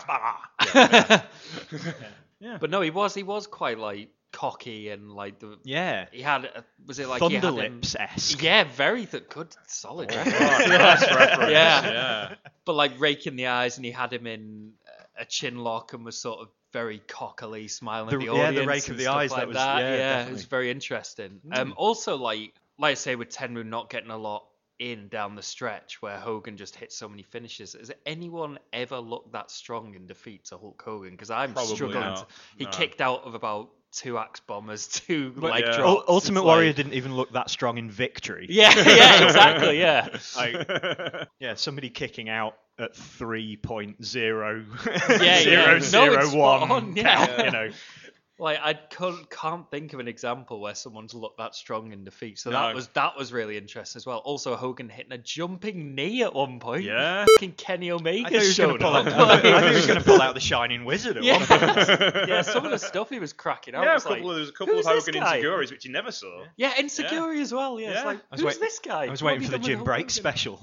Yeah. But no, he was he was quite like cocky and like the Yeah. he had a, was it like he had him- Thunderlips-esque. Yeah, very th- good, solid Oh, reference. nice reference. Yeah. Yeah. But like raking the eyes, and he had him in a chin lock and was sort of very cockily smiling The- at the yeah, the audience. rake of and the stuff eyes, like that was- that. yeah, it was definitely. very interesting. Um, also, like like I say, with Tenryu not getting a lot in down the stretch, where Hogan just hit so many finishes, has anyone ever looked that strong in defeat to Hulk Hogan? Because I'm Probably struggling. not. To, he No. kicked out of about two axe bombers, two But leg yeah. drops. Ul- Ultimate It's Warrior like- didn't even look that strong in victory. Yeah, yeah, exactly, yeah. Like, yeah, somebody kicking out at three point zero yeah. zero No, zero it's spot one on, yeah. count, you know. Like I can't, can't think of an example where someone's looked that strong in defeat. So No. that was that was really interesting as well. Also, Hogan hitting a jumping knee at one point. Yeah. Fucking Kenny Omega I thought he was going showed to pull up. out. I thought he was going to pull out the Shining Wizard at Yeah. one point. yeah, some of the stuff he was cracking out. Yeah, a was couple like, of, there was a couple of "Who's this Hogan guy?" insecurities which you never saw. Yeah, insecure as well. Yeah, Yeah. it's like, I was who's wait- this guy? I was What waiting have for the you done Jim with Break Hogan? special.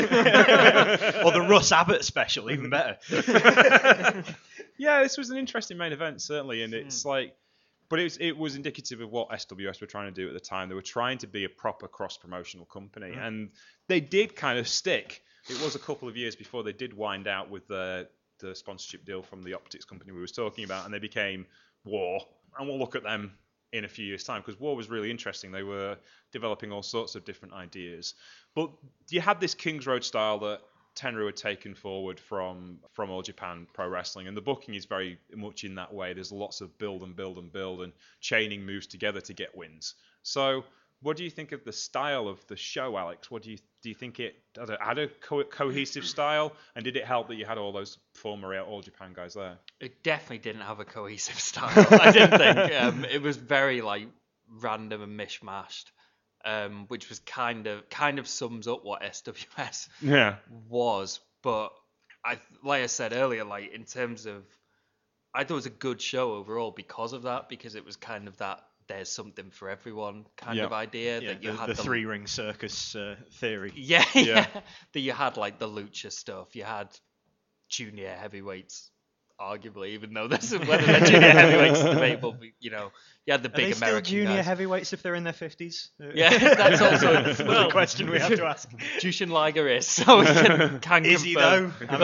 Or the Russ Abbott special, even better. Yeah, this was an interesting main event, certainly, and Hmm. it's like, but it was it was indicative of what S W S were trying to do at the time. They were trying to be a proper cross-promotional company, and they did kind of stick. It was a couple of years before they did wind out with the the sponsorship deal from the optics company we was talking about, and they became War. And we'll look at them in a few years' time, because War was really interesting. They were developing all sorts of different ideas, but you had this Kings Road style that Tenryu had taken forward from from All Japan Pro Wrestling, and the booking is very much in that way. There's lots of build and build and build and chaining moves together to get wins. So what do you think of the style of the show, Alex? What do you do you think it I don't know, had a co- cohesive style, and did it help that you had all those former All Japan guys there? It definitely didn't have a cohesive style. I didn't think. Um, it was very like random and mishmashed, um, which was kind of kind of sums up what S W S Yeah. was. But I, like I said earlier, like in terms of, I thought it was a good show overall because of that, because it was kind of that there's something for everyone kind Yeah. of idea Yeah, that you the, had the three ring circus uh, theory. Yeah, Yeah. yeah. That you had like the lucha stuff. You had junior heavyweights, arguably, even though this is whether they're junior heavyweights is debatable. But, you know, you had the Are big they still American junior guys. heavyweights if they're in their fifties? Yeah, that's also That's well, a question we have to ask. Jushin Liger is, so we can, can Is he confirm. though?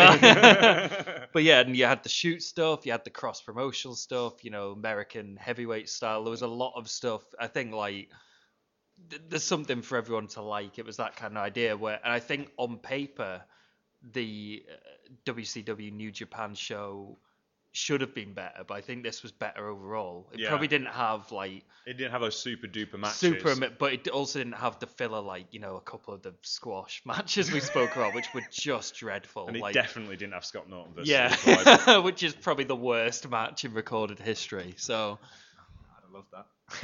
I But, but yeah, and you had the shoot stuff, you had the cross promotional stuff, you know, American heavyweight style. There was a lot of stuff. I think like th- there's something for everyone to like. It was that kind of idea where, and I think on paper, the uh, W C W New Japan show should have been better, but I think this was better overall. It Yeah. probably didn't have like It didn't have those super duper matches. super, ama- but it also didn't have the filler like you know a couple of the squash matches we spoke about, which were just dreadful. And it like, definitely didn't have Scott Norton versus yeah, Luke Liger. which is probably the worst match in recorded history. So love that.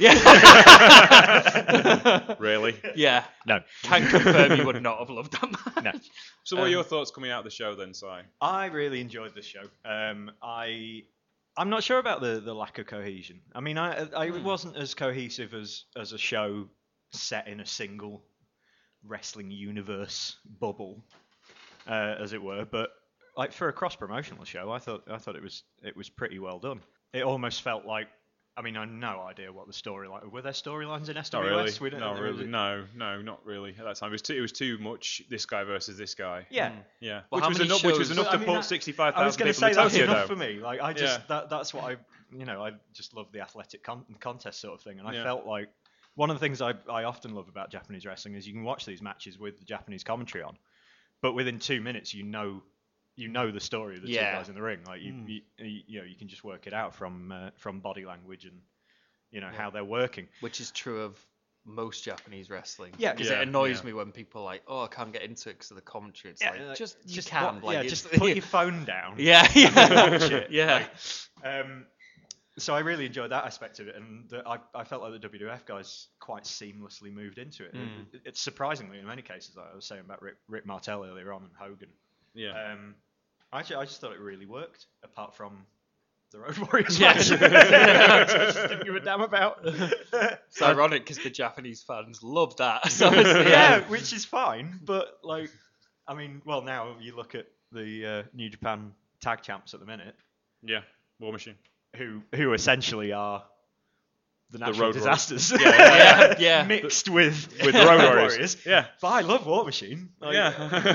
yeah, Really? yeah, No. can confirm you would not have loved that match. No. So what are Um, your thoughts coming out of the show then, Si? I really enjoyed this show. Um, I I'm not sure about the, the lack of cohesion. I mean, I I Hmm. wasn't as cohesive as as a show set in a single wrestling universe bubble, uh, as it were. But like for a cross promotional show, I thought I thought it was it was pretty well done. It almost felt like. I mean, I have no idea what the storyline. Were there storylines in S Not W really. S? We don't- No, was really. it- No, no, not really. At that time, it was too. It was too much. This guy versus this guy. Yeah. Yeah. Well, which how was many enough. Which was shows- enough I to mean, put that- sixty-five I was thousand going to people say in that's Tokyo enough Dome. for me. Like I just Yeah. that that's what I you know I just love the athletic con- contest sort of thing, and I Yeah. felt like one of the things I I often love about Japanese wrestling is you can watch these matches with the Japanese commentary on, but within two minutes you know you know the story of the Yeah. two guys in the ring. Like you you, you, you know you can just work it out from uh, from body language and you know how they're working. Which is true of most Japanese wrestling. Yeah. because Yeah, it annoys yeah. me when people are like, oh, I can't get into it because of the commentary. It's Yeah, like, like, just you just can, wa- like, yeah, it's- just put your phone down. yeah, yeah, Watch it. yeah. Um, So I really enjoyed that aspect of it, and the, I, I felt like the W W F guys quite seamlessly moved into it. Mm. It, it's surprisingly, in many cases, like I was saying about Rick, Rick Martel earlier on and Hogan. Yeah. Um, actually, I just thought it really worked, apart from the Road Warriors Yeah. match, which I just didn't give a damn about. It's ironic because the Japanese fans love that. So it's the Yeah, end. which is fine, but like, I mean, well, now you look at the uh, New Japan Tag Champs at the minute, Yeah. War Machine. who who essentially are the natural Road disasters, Yeah, yeah. mixed with With the Road Warriors. Yeah. But I love War Machine. Like, Yeah.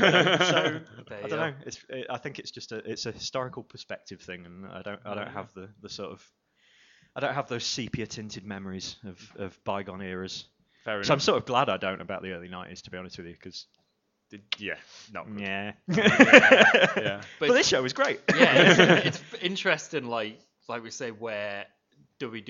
so There I you don't go. know. It's it, I think it's just a it's a historical perspective thing, and I don't I don't have the, the sort of I don't have those sepia tinted memories of, of bygone eras. Fair So I'm enough. sort of glad I don't about the early nineties, to be honest with you, because Yeah. Not good. yeah. Yeah. But, But this show was great. Yeah, it's, it's interesting, like like we say, where W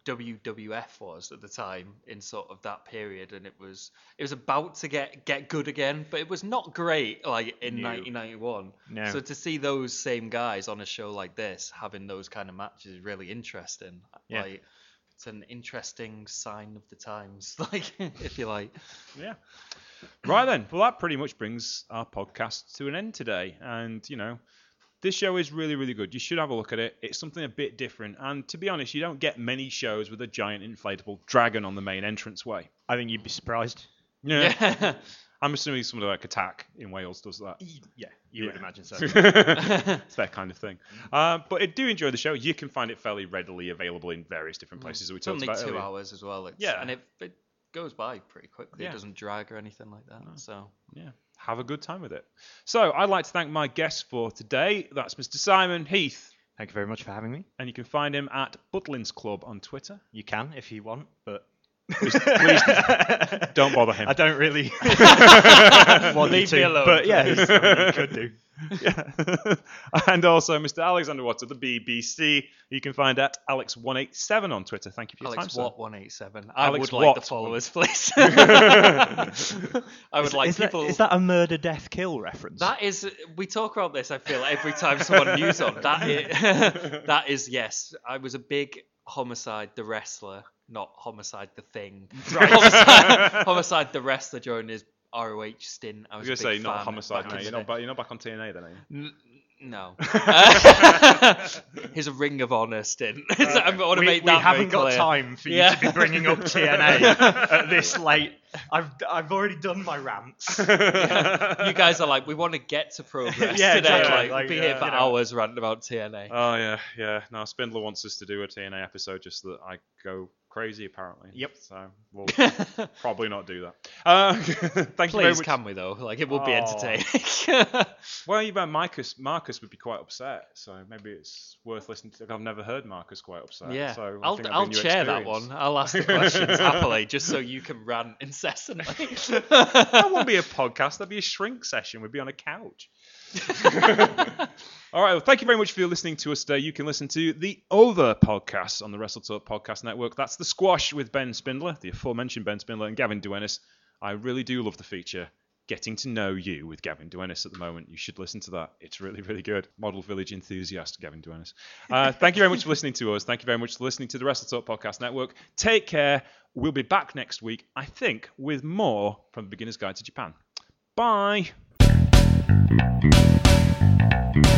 W F was at the time in sort of that period, and it was it was about to get get good again, but it was not great like in No. nineteen ninety-one. No. So to see those same guys on a show like this having those kind of matches is really interesting. Yeah. Like, it's an interesting sign of the times, like if you like. Yeah. Right then. Well, that pretty much brings our podcast to an end today. And, you know, this show is really, really good. You should have a look at it. It's something a bit different. And to be honest, you don't get many shows with a giant inflatable dragon on the main entranceway. I think you'd be surprised. Yeah. Yeah. I'm assuming something like Attack in Wales does that. Yeah, you would Yeah. imagine so. It's that kind of thing. Uh, but I do enjoy the show. You can find it fairly readily available in various different places that we It's talked only about two earlier. hours as well. It's, Yeah. and it it goes by pretty quickly. Yeah. It doesn't drag or anything like that. So Yeah, have a good time with it. So I'd like to thank my guests for today. That's Mister Simon Heath, Thank you very much for having me. and you can find him at Butlins Club on Twitter. You can if you want, but Please don't bother him. I don't really want Leave you me to, alone, But yeah, he's- I mean, you could do. Yeah. And also Mister Alexander Watts of the B B C. You can find at Alex one eight seven on Twitter. Thank you for your Alex time, Watt one eighty-seven. I Alex would like the Watt. followers, please. I would Is, like is people. that, is that a murder, death, kill reference? That is, we talk about this. I feel every time someone news on that. Is, that is yes. I was a big Homicide the wrestler, not Homicide the thing. Homicide, Homicide the wrestler during his R O H stint. I I was, was a going to big say, not fan Homicide, back mate. in You're the not, back, you're not back on T N A then, are you? N- no. His Ring of Honor stint. I want to we, make we that haven't very got clear. time for you Yeah. to be bringing up T N A at this late. I've I've already done my rants. You guys are like, we want to get to progress Yeah, today. exactly. Like, Like, we'll be uh, here for you know. hours ranting about T N A. Oh, yeah, yeah. No, Spindler wants us to do a T N A episode just so that I go crazy, apparently. Yep. So we'll probably not do that. Uh, thank you very Please, much. can we though? Like, it would be Oh. entertaining. Well, even Marcus, Marcus would be quite upset, so maybe it's worth listening to. I've never heard Marcus quite upset. Yeah, so I I'll think that'd be I'll a new chair that experience. one. I'll ask the questions happily, just so you can rant incessantly. That won't be a podcast. That'd be a shrink session. We'd be on a couch. All right. Well, thank you very much for listening to us today. You can listen to the other podcasts on the Wrestle Talk Podcast Network. That's The Squash with Ben Spindler, the aforementioned Ben Spindler, and Gavin Duenis. I really do love the feature Getting to Know You with Gavin Duenis at the moment. You should listen to that. It's really, really good. Model Village enthusiast, Gavin Duenis. Uh, thank you very much for listening to us. Thank you very much for listening to the Wrestle Talk Podcast Network. Take care. We'll be back next week, I think, with more from The Beginner's Guide to Japan. Bye.